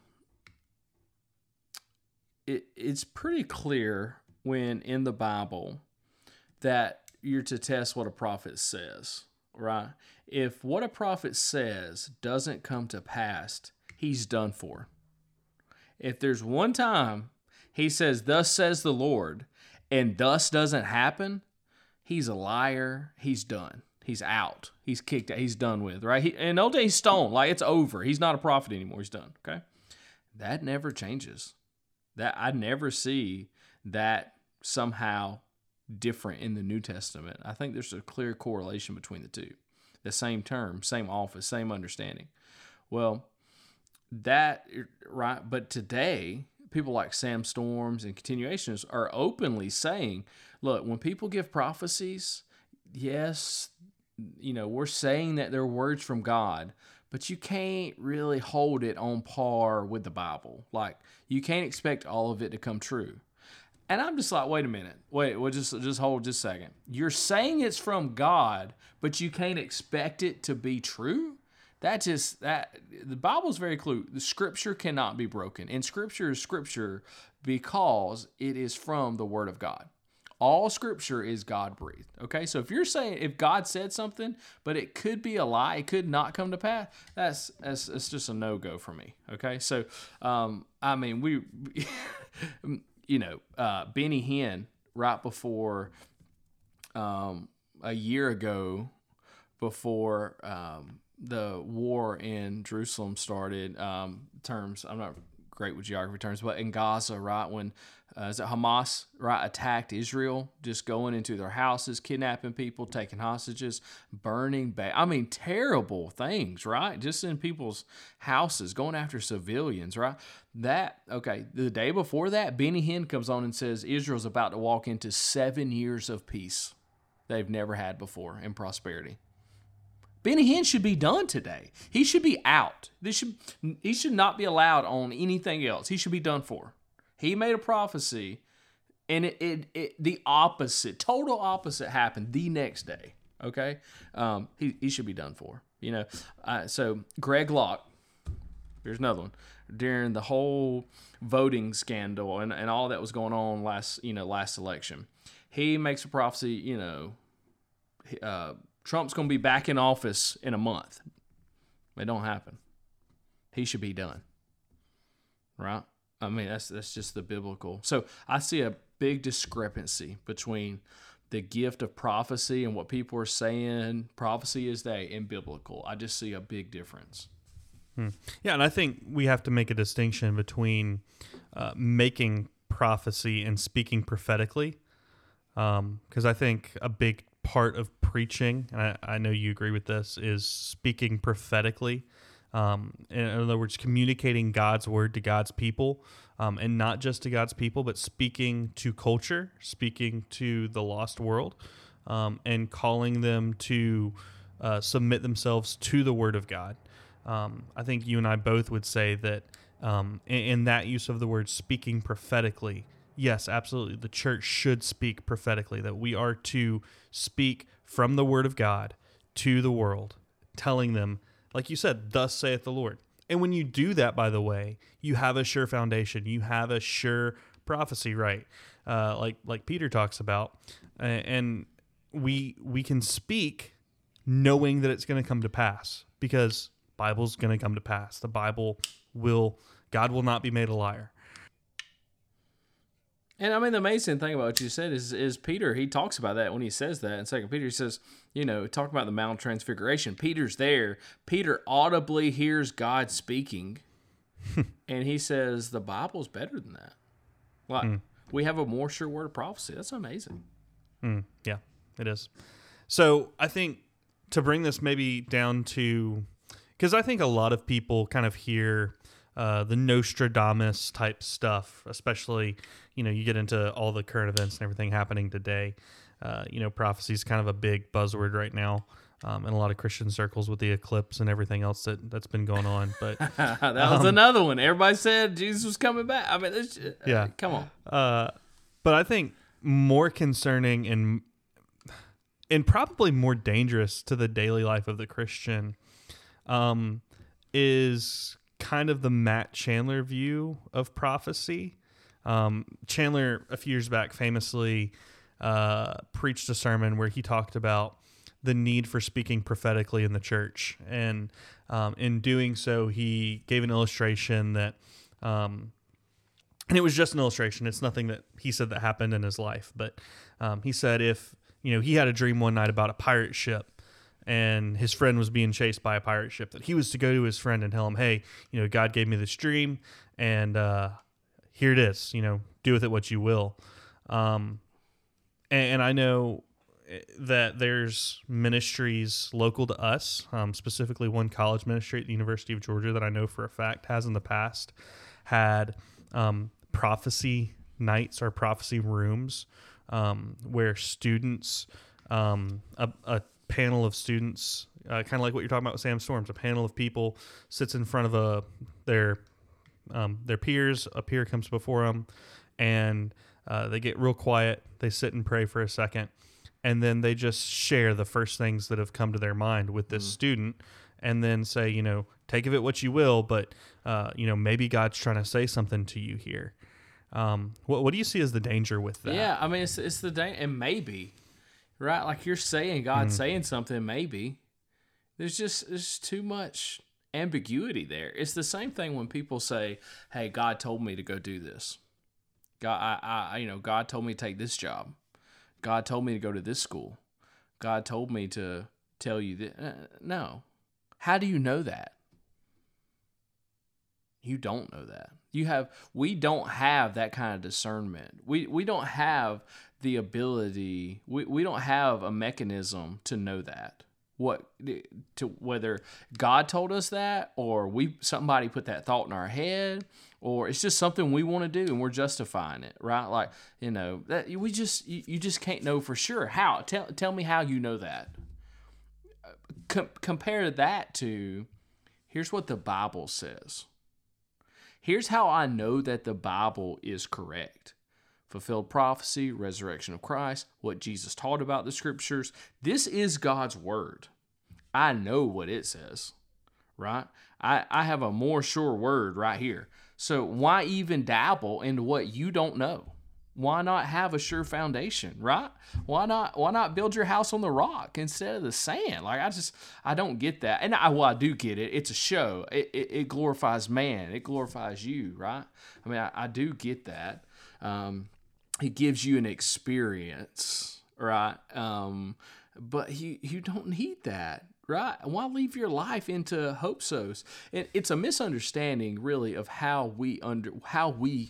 Speaker 3: It, it's pretty clear when in the Bible that you're to test what a prophet says, right? If what a prophet says doesn't come to pass, he's done for. If there's one time he says, "Thus says the Lord," and thus doesn't happen, he's a liar. He's done. He's out. He's kicked out. He's done with, right? He, in old days, he's stoned. Like, it's over. He's not a prophet anymore. He's done, okay? That never changes. That I never see that somehow different in the New Testament. I think there's a clear correlation between the two. The same term, same office, same understanding. Well, that, right, but today, people like Sam Storms and continuationists are openly saying, look, when people give prophecies, yes, you know, we're saying that they're words from God, but you can't really hold it on par with the Bible. Like, you can't expect all of it to come true. And I'm just like, wait a minute. Wait, we'll just, just hold just a second. You're saying it's from God, but you can't expect it to be true? That just, that, the Bible's very clear. The Scripture cannot be broken. And Scripture is Scripture because it is from the Word of God. All Scripture is God breathed. Okay, so if you're saying if God said something, but it could be a lie, it could not come to pass, that's that's, that's just a no go for me. Okay, so um, I mean we, you know, uh, Benny Hinn right before um, a year ago, before um, the war in Jerusalem started. Um, terms I'm not great with geography terms, but in Gaza, right when Uh, is it Hamas, right, attacked Israel, just going into their houses, kidnapping people, taking hostages, burning back. I mean, terrible things, right? Just in people's houses, going after civilians, right? That, okay, the day before that, Benny Hinn comes on and says Israel's about to walk into seven years of peace they've never had before in prosperity. Benny Hinn should be done today. He should be out. This should He should not be allowed on anything else. He should be done for. He made a prophecy, and it, it, it the opposite, total opposite happened the next day. Okay, um, he he should be done for. You know, uh, so Greg Locke, here's another one. During the whole voting scandal and, and all that was going on last you know last election, he makes a prophecy. You know, uh, Trump's going to be back in office in a month. It don't happen. He should be done. Right. I mean, that's that's just the biblical. So I see a big discrepancy between the gift of prophecy and what people are saying prophecy is they and biblical. I just see a big difference.
Speaker 2: Hmm. Yeah, and I think we have to make a distinction between uh, making prophecy and speaking prophetically, because um, I think a big part of preaching, and I, I know you agree with this, is speaking prophetically. Um, in other words, communicating God's word to God's people, um, and not just to God's people, but speaking to culture, speaking to the lost world, um, and calling them to uh, submit themselves to the word of God. Um, I think you and I both would say that um, in, in that use of the word speaking prophetically, yes, absolutely, the church should speak prophetically, that we are to speak from the word of God to the world, telling them, like you said, thus saith the Lord. And when you do that, by the way, you have a sure foundation. You have a sure prophecy, right? Uh, like like Peter talks about. And we we can speak knowing that it's going to come to pass, because Bible's going to come to pass. The Bible will, God will not be made a liar.
Speaker 3: And I mean, the amazing thing about what you said is, is Peter, he talks about that when he says that in Second Peter. He says, you know, talk about the Mount of Transfiguration. Peter's there. Peter audibly hears God speaking, and he says, the Bible's better than that. Like, mm. we have a more sure word of prophecy. That's amazing.
Speaker 2: Mm, yeah, it is. So I think to bring this maybe down to, because I think a lot of people kind of hear uh, the Nostradamus type stuff, especially, you know, you get into all the current events and everything happening today. Uh, you know, prophecy is kind of a big buzzword right now um, in a lot of Christian circles with the eclipse and everything else that, that's been going on. But
Speaker 3: that was um, another one. Everybody said Jesus was coming back. I mean, this, uh,
Speaker 2: yeah,
Speaker 3: come on.
Speaker 2: Uh, but I think more concerning and and probably more dangerous to the daily life of the Christian um, is kind of the Matt Chandler view of prophecy. Um, Chandler, a few years back, famously uh, preached a sermon where he talked about the need for speaking prophetically in the church. And um, in doing so, he gave an illustration that, um, and it was just an illustration. It's nothing that he said that happened in his life. But um, he said if, you know, he had a dream one night about a pirate ship, and his friend was being chased by a pirate ship, that he was to go to his friend and tell him, hey, you know, God gave me this dream, and uh, here it is, you know, do with it what you will. Um, and, and I know that there's ministries local to us, um, specifically one college ministry at the University of Georgia that I know for a fact has in the past had um, prophecy nights or prophecy rooms um, where students, um, a, a panel of students, uh, kind of like what you're talking about with Sam Storms, a panel of people sits in front of a their um, their peers, a peer comes before them, and uh, they get real quiet, they sit and pray for a second, and then they just share the first things that have come to their mind with this mm. student, and then say, you know, take of it what you will, but, uh, you know, maybe God's trying to say something to you here. Um, what what do you see as the danger with that?
Speaker 3: Yeah, I mean, it's it's the day, and maybe, right? Like you're saying, God's
Speaker 2: Mm.
Speaker 3: saying something. Maybe there's just there's too much ambiguity there. It's the same thing when people say, "Hey, God told me to go do this. God, I, I, you know, God told me to take this job. God told me to go to this school. God told me to tell you that." Uh, no, how do you know that? You don't know that. You have we don't have that kind of discernment. We we don't have the ability. We, we don't have a mechanism to know that. What to whether God told us that, or we somebody put that thought in our head, or it's just something we want to do and we're justifying it, right? Like, you know, that we just you, you just can't know for sure. How? Tell tell me how you know that. Com- compare that to here's what the Bible says. Here's how I know that the Bible is correct. Fulfilled prophecy, resurrection of Christ, what Jesus taught about the scriptures. This is God's word. I know what it says, right? I, I have a more sure word right here. So why even dabble into what you don't know? Why not have a sure foundation, right? Why not why not build your house on the rock instead of the sand? Like, I just, I don't get that. And I, well, I do get it. It's a show. It, it, it glorifies man. It glorifies you, right? I mean, I, I do get that. Um, it gives you an experience, right? Um, but you, you don't need that, right? Why leave your life into hope-sos? It, it's a misunderstanding, really, of how we under how we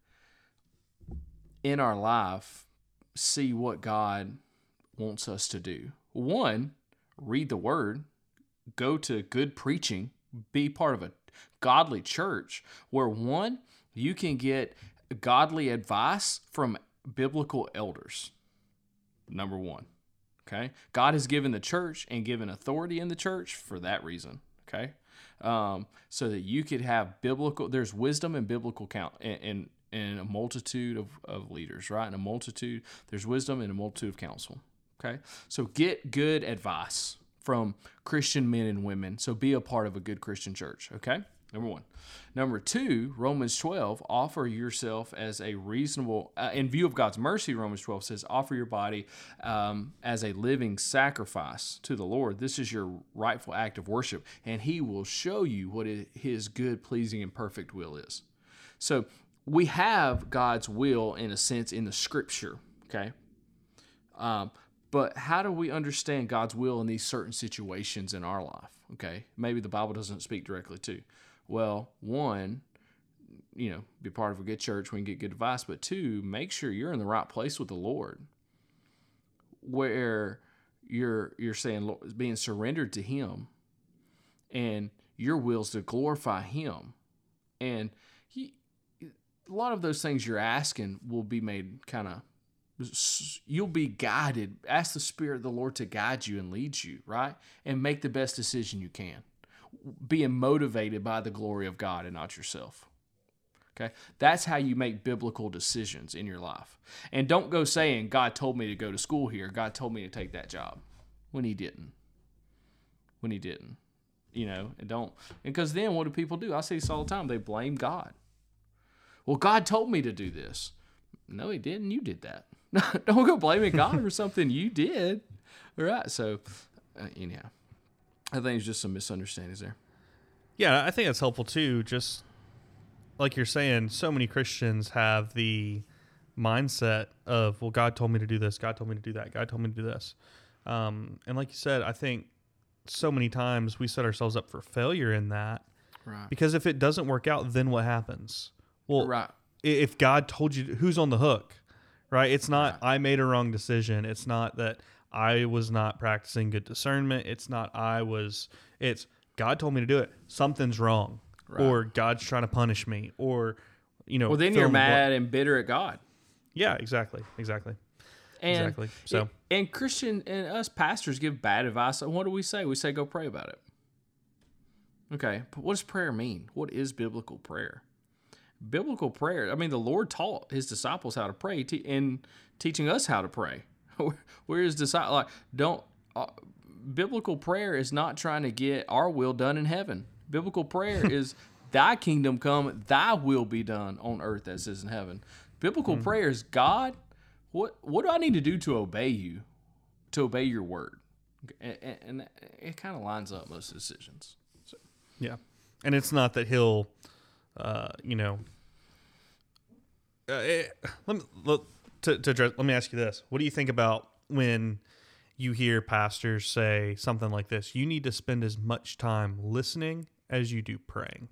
Speaker 3: in our life see what God wants us to do. One, read the word, go to good preaching, be part of a godly church where, one, you can get godly advice from biblical elders. Number one. Okay? God has given the church and given authority in the church for that reason. Okay? Um, so that you could have biblical, there's wisdom and biblical count and, and and a multitude of, of leaders, right? And a multitude, there's wisdom and a multitude of counsel, okay? So get good advice from Christian men and women. So be a part of a good Christian church, okay? Number one. Number two, Romans twelve, offer yourself as a reasonable, uh, in view of God's mercy, Romans twelve says, offer your body um, as a living sacrifice to the Lord. This is your rightful act of worship, and he will show you what his good, pleasing, and perfect will is. So we have God's will, in a sense, in the scripture, okay? Um, but how do we understand God's will in these certain situations in our life, okay? Maybe the Bible doesn't speak directly to. Well, one, you know, be part of a good church, we can get good advice, but two, make sure you're in the right place with the Lord, where you're you're saying, Lord, being surrendered to him, and your will's to glorify him. And he, a lot of those things you're asking will be made kind of, you'll be guided. Ask the Spirit of the Lord to guide you and lead you, right? And make the best decision you can, being motivated by the glory of God and not yourself. Okay? That's how you make biblical decisions in your life. And don't go saying, God told me to go to school here. God told me to take that job, when he didn't. When he didn't. You know, and don't, because then what do people do? I see this all the time. They blame God. Well, God told me to do this. No, he didn't. You did that. Don't go blaming God for something you did. All right. So, uh, anyhow, I think there's just some misunderstandings there.
Speaker 2: Yeah, I think that's helpful too. Just like you're saying, so many Christians have the mindset of, well, God told me to do this. God told me to do that. God told me to do this. Um, and like you said, I think so many times we set ourselves up for failure in that.
Speaker 3: Right.
Speaker 2: Because if it doesn't work out, then what happens? Well,
Speaker 3: right.
Speaker 2: if God told you, who's on the hook, right? It's not,
Speaker 3: Right.
Speaker 2: I made a wrong decision. It's not that I was not practicing good discernment. It's not I was, it's God told me to do it. Something's wrong.
Speaker 3: Right.
Speaker 2: Or God's trying to punish me. Or, you know.
Speaker 3: Well, then
Speaker 2: fill
Speaker 3: you're
Speaker 2: in the blank.
Speaker 3: mad and bitter at God.
Speaker 2: Yeah, exactly. Exactly.
Speaker 3: And
Speaker 2: exactly. So,
Speaker 3: it, and Christian and us pastors give bad advice. And what do we say? We say, go pray about it. Okay. But what does prayer mean? What is biblical prayer? Biblical prayer, I mean, the Lord taught his disciples how to pray, te- and teaching us how to pray. We're his disciples. Like, don't. Uh, biblical prayer is not trying to get our will done in heaven. Biblical prayer is thy kingdom come, thy will be done on earth as it is in heaven. Biblical
Speaker 2: Mm-hmm.
Speaker 3: prayer is, God, what what do I need to do to obey you, to obey your word? And, and, and it kind of lines up most decisions. So.
Speaker 2: Yeah. And it's not that he'll, uh, you know, uh, it, let me, let, to, to address, let me ask you this. What do you think about when you hear pastors say something like this? You need to spend as much time listening as you do praying.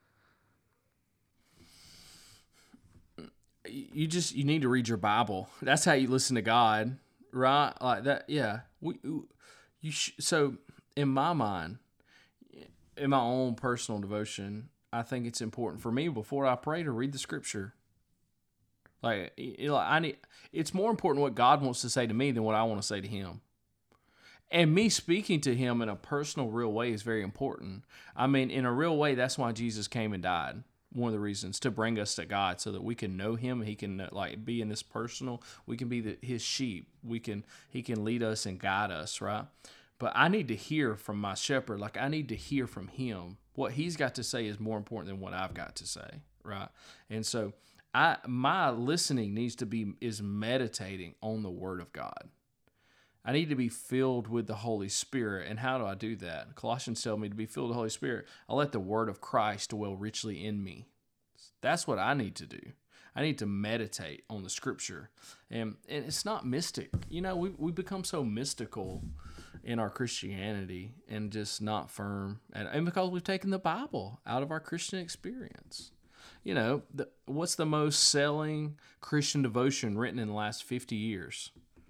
Speaker 3: You just, you need to read your Bible. That's how you listen to God, right? Like that. Yeah. We, you sh- so in my mind, in my own personal devotion, I think it's important for me before I pray to read the scripture. Like, you know, I need, it's more important what God wants to say to me than what I want to say to him. And me speaking to him in a personal, real way is very important. I mean, in a real way, that's why Jesus came and died. One of the reasons, to bring us to God so that we can know him. He can like be in this personal, we can be the, his sheep. We can, he can lead us and guide us, right? But I need to hear from my shepherd. Like, I need to hear from him. What he's got to say is more important than what I've got to say, right? And so I, my listening needs to be, is meditating on the word of God. I need to be filled with the Holy Spirit. And how do I do that? Colossians tell me to be filled with the Holy Spirit. I let the word of Christ dwell richly in me. That's what I need to do. I need to meditate on the scripture. And, and it's not mystic. You know, we we become so mystical in our Christianity and just not firm. And, and because we've taken the Bible out of our Christian experience. You know, the, what's the most selling Christian devotion written in the last fifty years?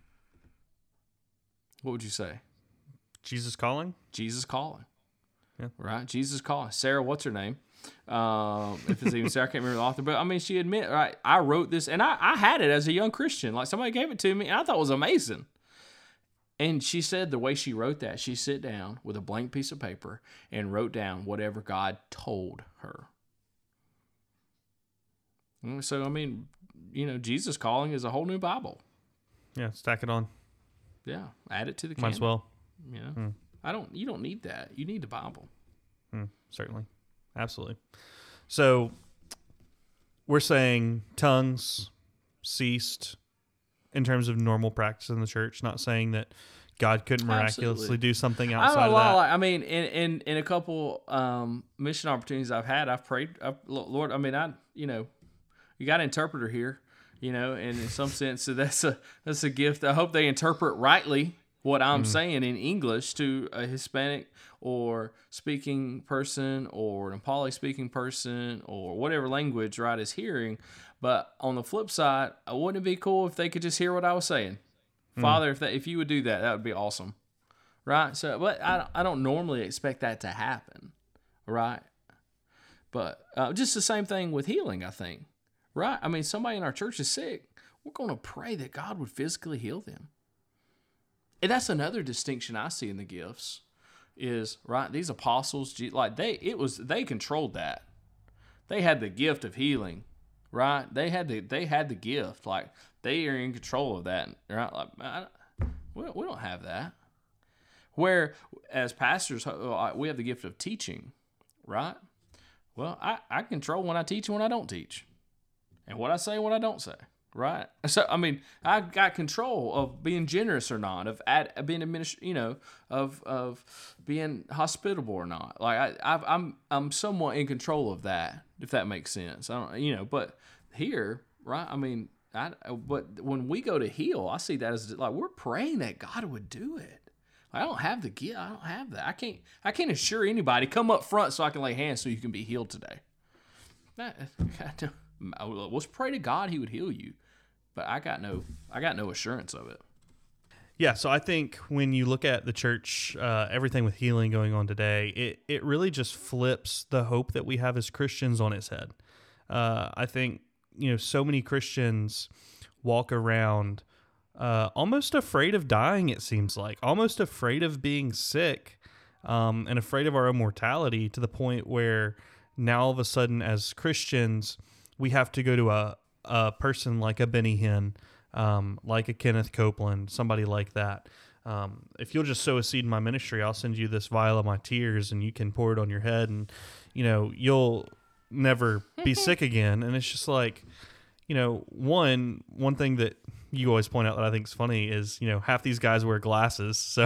Speaker 3: What would you say?
Speaker 2: Jesus Calling?
Speaker 3: Jesus Calling.
Speaker 2: Yeah.
Speaker 3: Right? Jesus Calling. Sarah, what's her name? Um, if it's even Sarah, I can't remember the author. But, I mean, she admit, right, I wrote this, and I, I had it as a young Christian. Like, somebody gave it to me, and I thought it was amazing. And she said the way she wrote that, she sat down with a blank piece of paper and wrote down whatever God told her. So, I mean, you know, Jesus Calling is a whole new Bible.
Speaker 2: Yeah, stack it on.
Speaker 3: Yeah, add it to the
Speaker 2: Might as
Speaker 3: canon.
Speaker 2: well.
Speaker 3: You know,
Speaker 2: Hmm.
Speaker 3: I don't. You don't need that. You need the Bible.
Speaker 2: Hmm, certainly. Absolutely. So we're saying tongues ceased in terms of normal practice in the church, not saying that God couldn't miraculously
Speaker 3: Absolutely.
Speaker 2: do something
Speaker 3: I
Speaker 2: outside
Speaker 3: don't
Speaker 2: of
Speaker 3: know,
Speaker 2: that.
Speaker 3: like, I mean, in, in, in a couple um, mission opportunities I've had, I've prayed, I've, Lord, I mean, I, you know, you got an interpreter here, you know, and in some sense, so that's a that's a gift. I hope they interpret rightly what I'm mm. saying in English to a Hispanic or speaking person or an Nepali speaking person or whatever language, right, is hearing. But on the flip side, wouldn't it be cool if they could just hear what I was saying? Mm. Father, if that, if you would do that, that would be awesome. Right? So, but I, I don't normally expect that to happen, right? But uh, just the same thing with healing, I think, right? I mean, somebody in our church is sick. We're going to pray that God would physically heal them. And that's another distinction I see in the gifts is, right, these apostles, like they, it was, they controlled that. They had the gift of healing, right? They had the, they had the gift, like they are in control of that, right? Like, I, we don't, we don't have that. Where, as pastors, we have the gift of teaching, right? Well, I, I control when I teach and when I don't teach, and what I say and what I don't say, right? So, I mean, I've got control of being generous or not, of ad, being administ- you know, of of being hospitable or not. Like I, I've, I'm I'm somewhat in control of that, if that makes sense. I don't, you know, but here, right? I mean, I, but when we go to heal, I see that as like we're praying that God would do it. I don't have the gift. I don't have that. I can't. I can't assure anybody come up front so I can lay hands so you can be healed today. Let's pray to God He would heal you, but I got no. I got no assurance of it.
Speaker 2: Yeah. So I think when you look at the church, uh, everything with healing going on today, it it really just flips the hope that we have as Christians on its head. Uh, I think you know so many Christians walk around. Uh, almost afraid of dying, it seems like. Almost afraid of being sick um, and afraid of our own mortality to the point where now all of a sudden as Christians, we have to go to a, a person like a Benny Hinn, um, like a Kenneth Copeland, somebody like that. Um, if you'll just sow a seed in my ministry, I'll send you this vial of my tears and you can pour it on your head and, you know, you'll never be sick again. And it's just like, you know, one one thing that you always point out that I think is funny is, you know, half these guys wear glasses, so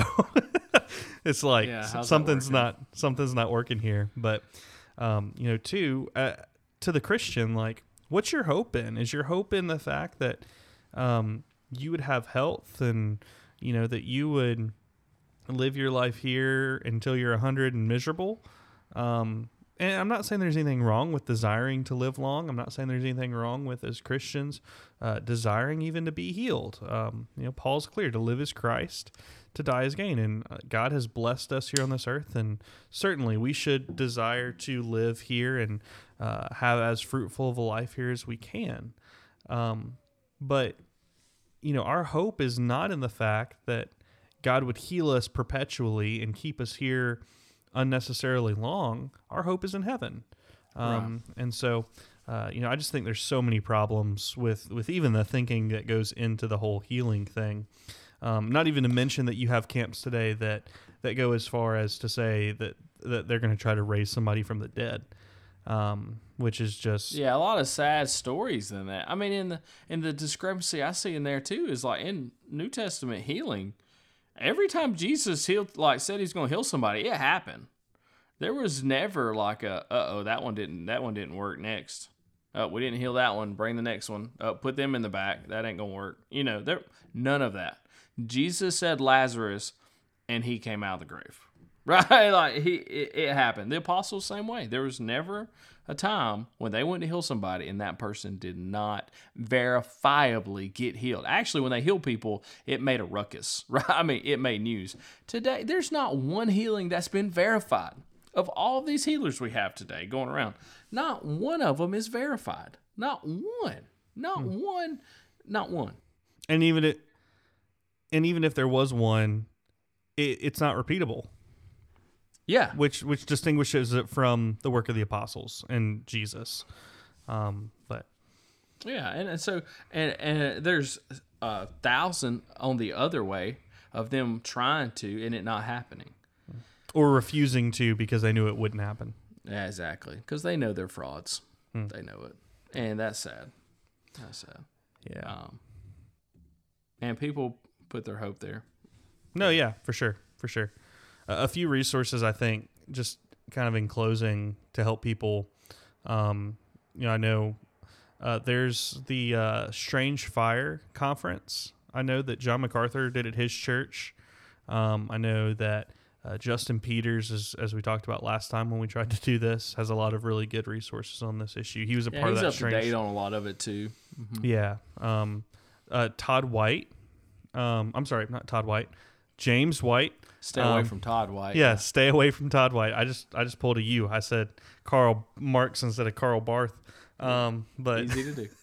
Speaker 2: it's like
Speaker 3: Yeah,
Speaker 2: s-
Speaker 3: how's that
Speaker 2: something's
Speaker 3: working?
Speaker 2: not something's not working here. But um, you know, two uh, to the Christian, like, what's your hope in? Is your hope in the fact that um, you would have health and, you know, that you would live your life here until you're a hundred and miserable? Um, and I'm not saying there's anything wrong with desiring to live long. I'm not saying there's anything wrong with, as Christians, uh, desiring even to be healed. Um, you know, Paul's clear: to live is Christ, to die is gain. And uh, God has blessed us here on this earth, and certainly we should desire to live here and uh, have as fruitful of a life here as we can. Um, but you know, our hope is not in the fact that God would heal us perpetually and keep us here unnecessarily long. Our hope is in heaven. Um, and so, uh, you know, I just think there's so many problems with, with even the thinking that goes into the whole healing thing. Um, not even to mention that you have camps today that, that go as far as to say that, that they're going to try to raise somebody from the dead. Um, which is just,
Speaker 3: Yeah, a lot of sad stories in that. I mean, in the in the discrepancy I see in there too is like in New Testament healing. Every time Jesus healed, like said he's going to heal somebody, it happened. There was never like a, uh oh, that one didn't, that one didn't work. Next, uh, we didn't heal that one. Bring the next one. Uh, put them in the back. That ain't gonna work. You know, there none of that. Jesus said Lazarus, and he came out of the grave. Right, like he, it, it happened. The apostles same way. There was never a time when they went to heal somebody and that person did not verifiably get healed. Actually, when they heal people, it made a ruckus, right? I mean, it made news. Today, there's not one healing that's been verified. Of all these healers we have today going around, not one of them is verified. Not one. Not
Speaker 2: Hmm.
Speaker 3: one. Not one.
Speaker 2: and even it, and even if there was one, it, it's not repeatable.
Speaker 3: Yeah.
Speaker 2: which which distinguishes it from the work of the apostles and Jesus. Um, but
Speaker 3: Yeah, and, and so and and there's a thousand on the other way of them trying to and it not happening.
Speaker 2: or refusing to because they knew it wouldn't happen.
Speaker 3: Yeah, exactly, because they know they're frauds.
Speaker 2: Hmm.
Speaker 3: They know it, and that's sad. That's sad.
Speaker 2: Yeah.
Speaker 3: Um, and people put their hope there.
Speaker 2: No, yeah, for sure, for sure. Uh, a few resources, I think, just kind of in closing to help people. Um, you know, I know uh, there's the uh, Strange Fire Conference. I know that John MacArthur did at his church. Um, I know that uh, Justin Peters, as, as we talked about last time when we tried to do this, has a lot of really good resources on this issue. He was a
Speaker 3: Yeah,
Speaker 2: part
Speaker 3: he's
Speaker 2: of that
Speaker 3: up
Speaker 2: Strange.
Speaker 3: to date on a lot of it too. Mhm.
Speaker 2: Yeah. Um, uh, Todd White. Um, I'm sorry, not Todd White. James White.
Speaker 3: Stay away
Speaker 2: Um,
Speaker 3: from Todd White.
Speaker 2: Yeah, stay away from Todd White. I just I just pulled a U. I said Karl Marx instead of Karl Barth. Um, but
Speaker 3: Easy to do.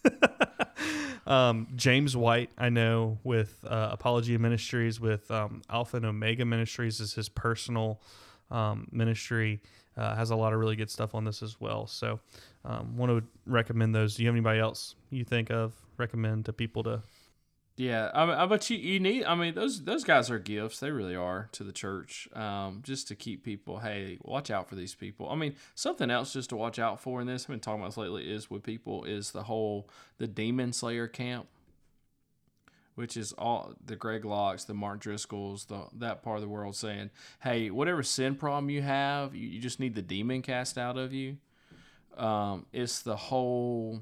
Speaker 2: um, James White, I know with uh, Apologia Ministries, with um, Alpha and Omega Ministries is his personal um, ministry. Uh, has a lot of really good stuff on this as well. So, um, want to recommend those. Do you have anybody else you think of recommend to people to?
Speaker 3: Yeah, I mean, I bet you you need. I mean, those those guys are gifts. They really are to the church. Um, just to keep people. Hey, watch out for these people. I mean, something else just to watch out for in this. I've been talking about this lately. Is with people is the whole the Demon Slayer camp, which is all the Greg Locks, the Mark Driscolls, the that part of the world saying, hey, whatever sin problem you have, you, you just need the demon cast out of you. Um, it's the whole.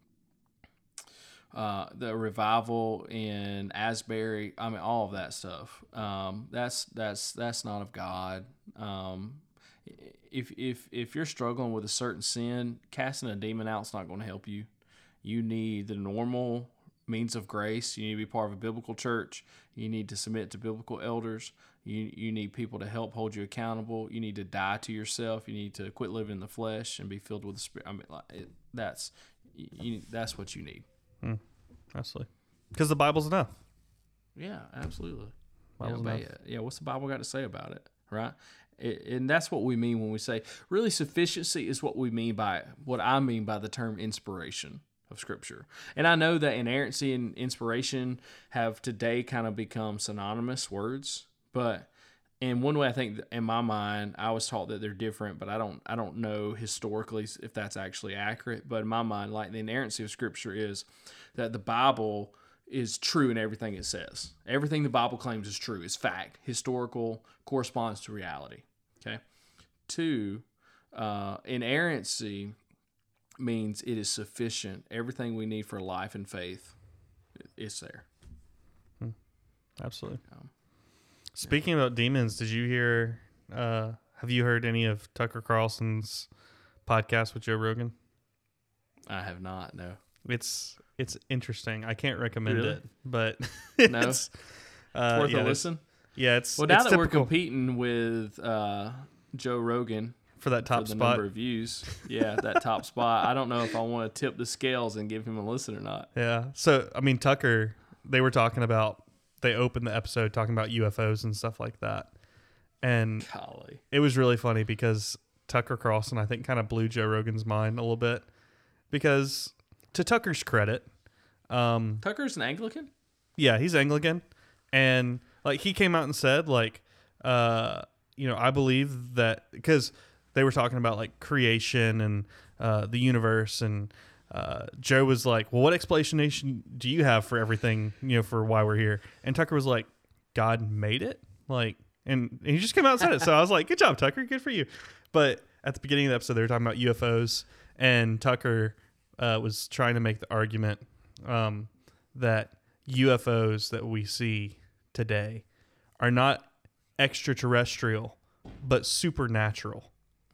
Speaker 3: Uh, the revival in Asbury, I mean, all of that stuff. Um, that's that's that's not of God. Um, if if if you're struggling with a certain sin, casting a demon out is not going to help you. You need the normal means of grace. You need to be part of a biblical church. You need to submit to biblical elders. You you need people to help hold you accountable. You need to die to yourself. You need to quit living in the flesh and be filled with the Spirit. I mean, like it, that's you, that's what you need.
Speaker 2: Hmm, absolutely, because the Bible's enough.
Speaker 3: Yeah, absolutely.
Speaker 2: Bible's
Speaker 3: yeah,
Speaker 2: enough.
Speaker 3: but, yeah, what's the Bible got to say about it, right? It, and that's what we mean when we say really sufficiency is what we mean by what I mean by the term inspiration of Scripture. And I know that inerrancy and inspiration have today kind of become synonymous words, but And one way I think, in my mind, I was taught that they're different, but I don't I don't know historically if that's actually accurate. But in my mind, like the inerrancy of Scripture is that the Bible is true in everything it says. Everything the Bible claims is true, is fact, historical, corresponds to reality. Okay. Two, uh, inerrancy means it is sufficient. Everything we need for life and faith is there.
Speaker 2: Hmm. Absolutely.
Speaker 3: Um,
Speaker 2: Speaking about demons, did you hear, uh, have you heard any of Tucker Carlson's podcast with Joe Rogan?
Speaker 3: I have not, no.
Speaker 2: It's it's interesting. I can't recommend
Speaker 3: Really?
Speaker 2: it, but
Speaker 3: No?
Speaker 2: it's, uh,
Speaker 3: Worth
Speaker 2: yeah,
Speaker 3: a
Speaker 2: it's-
Speaker 3: listen?
Speaker 2: Yeah, it's
Speaker 3: Well, now
Speaker 2: it's
Speaker 3: that we're
Speaker 2: typical
Speaker 3: competing with uh, Joe Rogan
Speaker 2: for that top
Speaker 3: for the
Speaker 2: spot.
Speaker 3: number of views, yeah, that top spot, I don't know if I want to tip the scales and give him a listen or not.
Speaker 2: Yeah. So, I mean, Tucker, they were talking about, they opened the episode talking about U F Os and stuff like that. And
Speaker 3: Golly.
Speaker 2: it was really funny because Tucker Carlson, I think, kind of blew Joe Rogan's mind a little bit. Because, to Tucker's credit, um,
Speaker 3: Tucker's an Anglican?
Speaker 2: yeah, he's Anglican. And, like, he came out and said, like, uh, you know, I believe that, because they were talking about, like, creation and uh, the universe, and uh, Joe was like, well, what explanation do you have for everything, you know, for why we're here? And Tucker was like, God made it? Like, and, and he just came out and said it. So I was like, good job, Tucker. Good for you. But at the beginning of the episode, they were talking about U F Os, and Tucker uh, was trying to make the argument um, that U F Os that we see today are not extraterrestrial, but supernatural.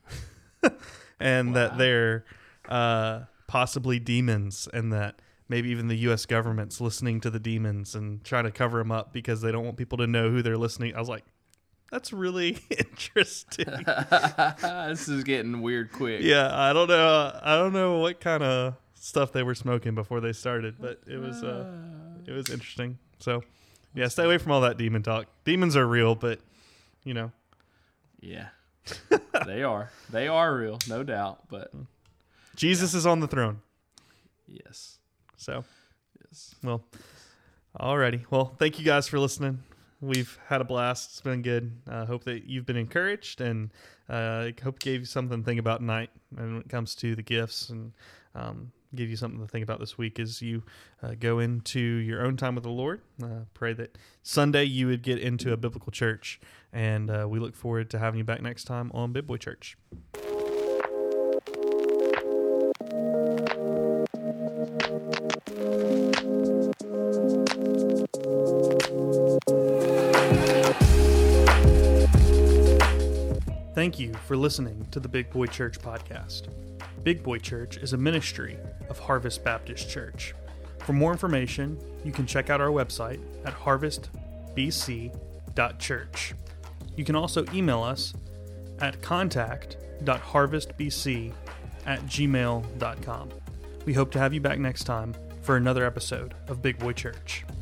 Speaker 2: And
Speaker 3: Wow.
Speaker 2: that they're uh, possibly demons, and that maybe even the U S government's listening to the demons and trying to cover them up because they don't want people to know who they're listening. I was like, that's really interesting.
Speaker 3: This is getting weird quick.
Speaker 2: Yeah, I don't know. I don't know what kind of stuff they were smoking before they started, but it was uh, it was interesting. So, yeah, stay away from all that demon talk. Demons are real, but you know,
Speaker 3: Yeah. They are. They are real, no doubt. But
Speaker 2: Jesus is on the throne.
Speaker 3: yes.
Speaker 2: So,
Speaker 3: Yes.
Speaker 2: well, alrighty. Well, thank you guys for listening. We've had a blast. It's been good. I uh, hope that you've been encouraged, and uh, I hope gave you something to think about tonight. And when it comes to the gifts, and um, give you something to think about this week as you uh, go into your own time with the Lord. Uh, pray that Sunday you would get into a biblical church, and uh, we look forward to having you back next time on Big Boy Church. Thank you for listening to the Big Boy Church podcast. Big Boy Church is a ministry of Harvest Baptist Church. For more information, you can check out our website at harvest b c dot church. You can also email us at contact dot harvest b c at gmail dot com. We hope to have you back next time for another episode of Big Boy Church.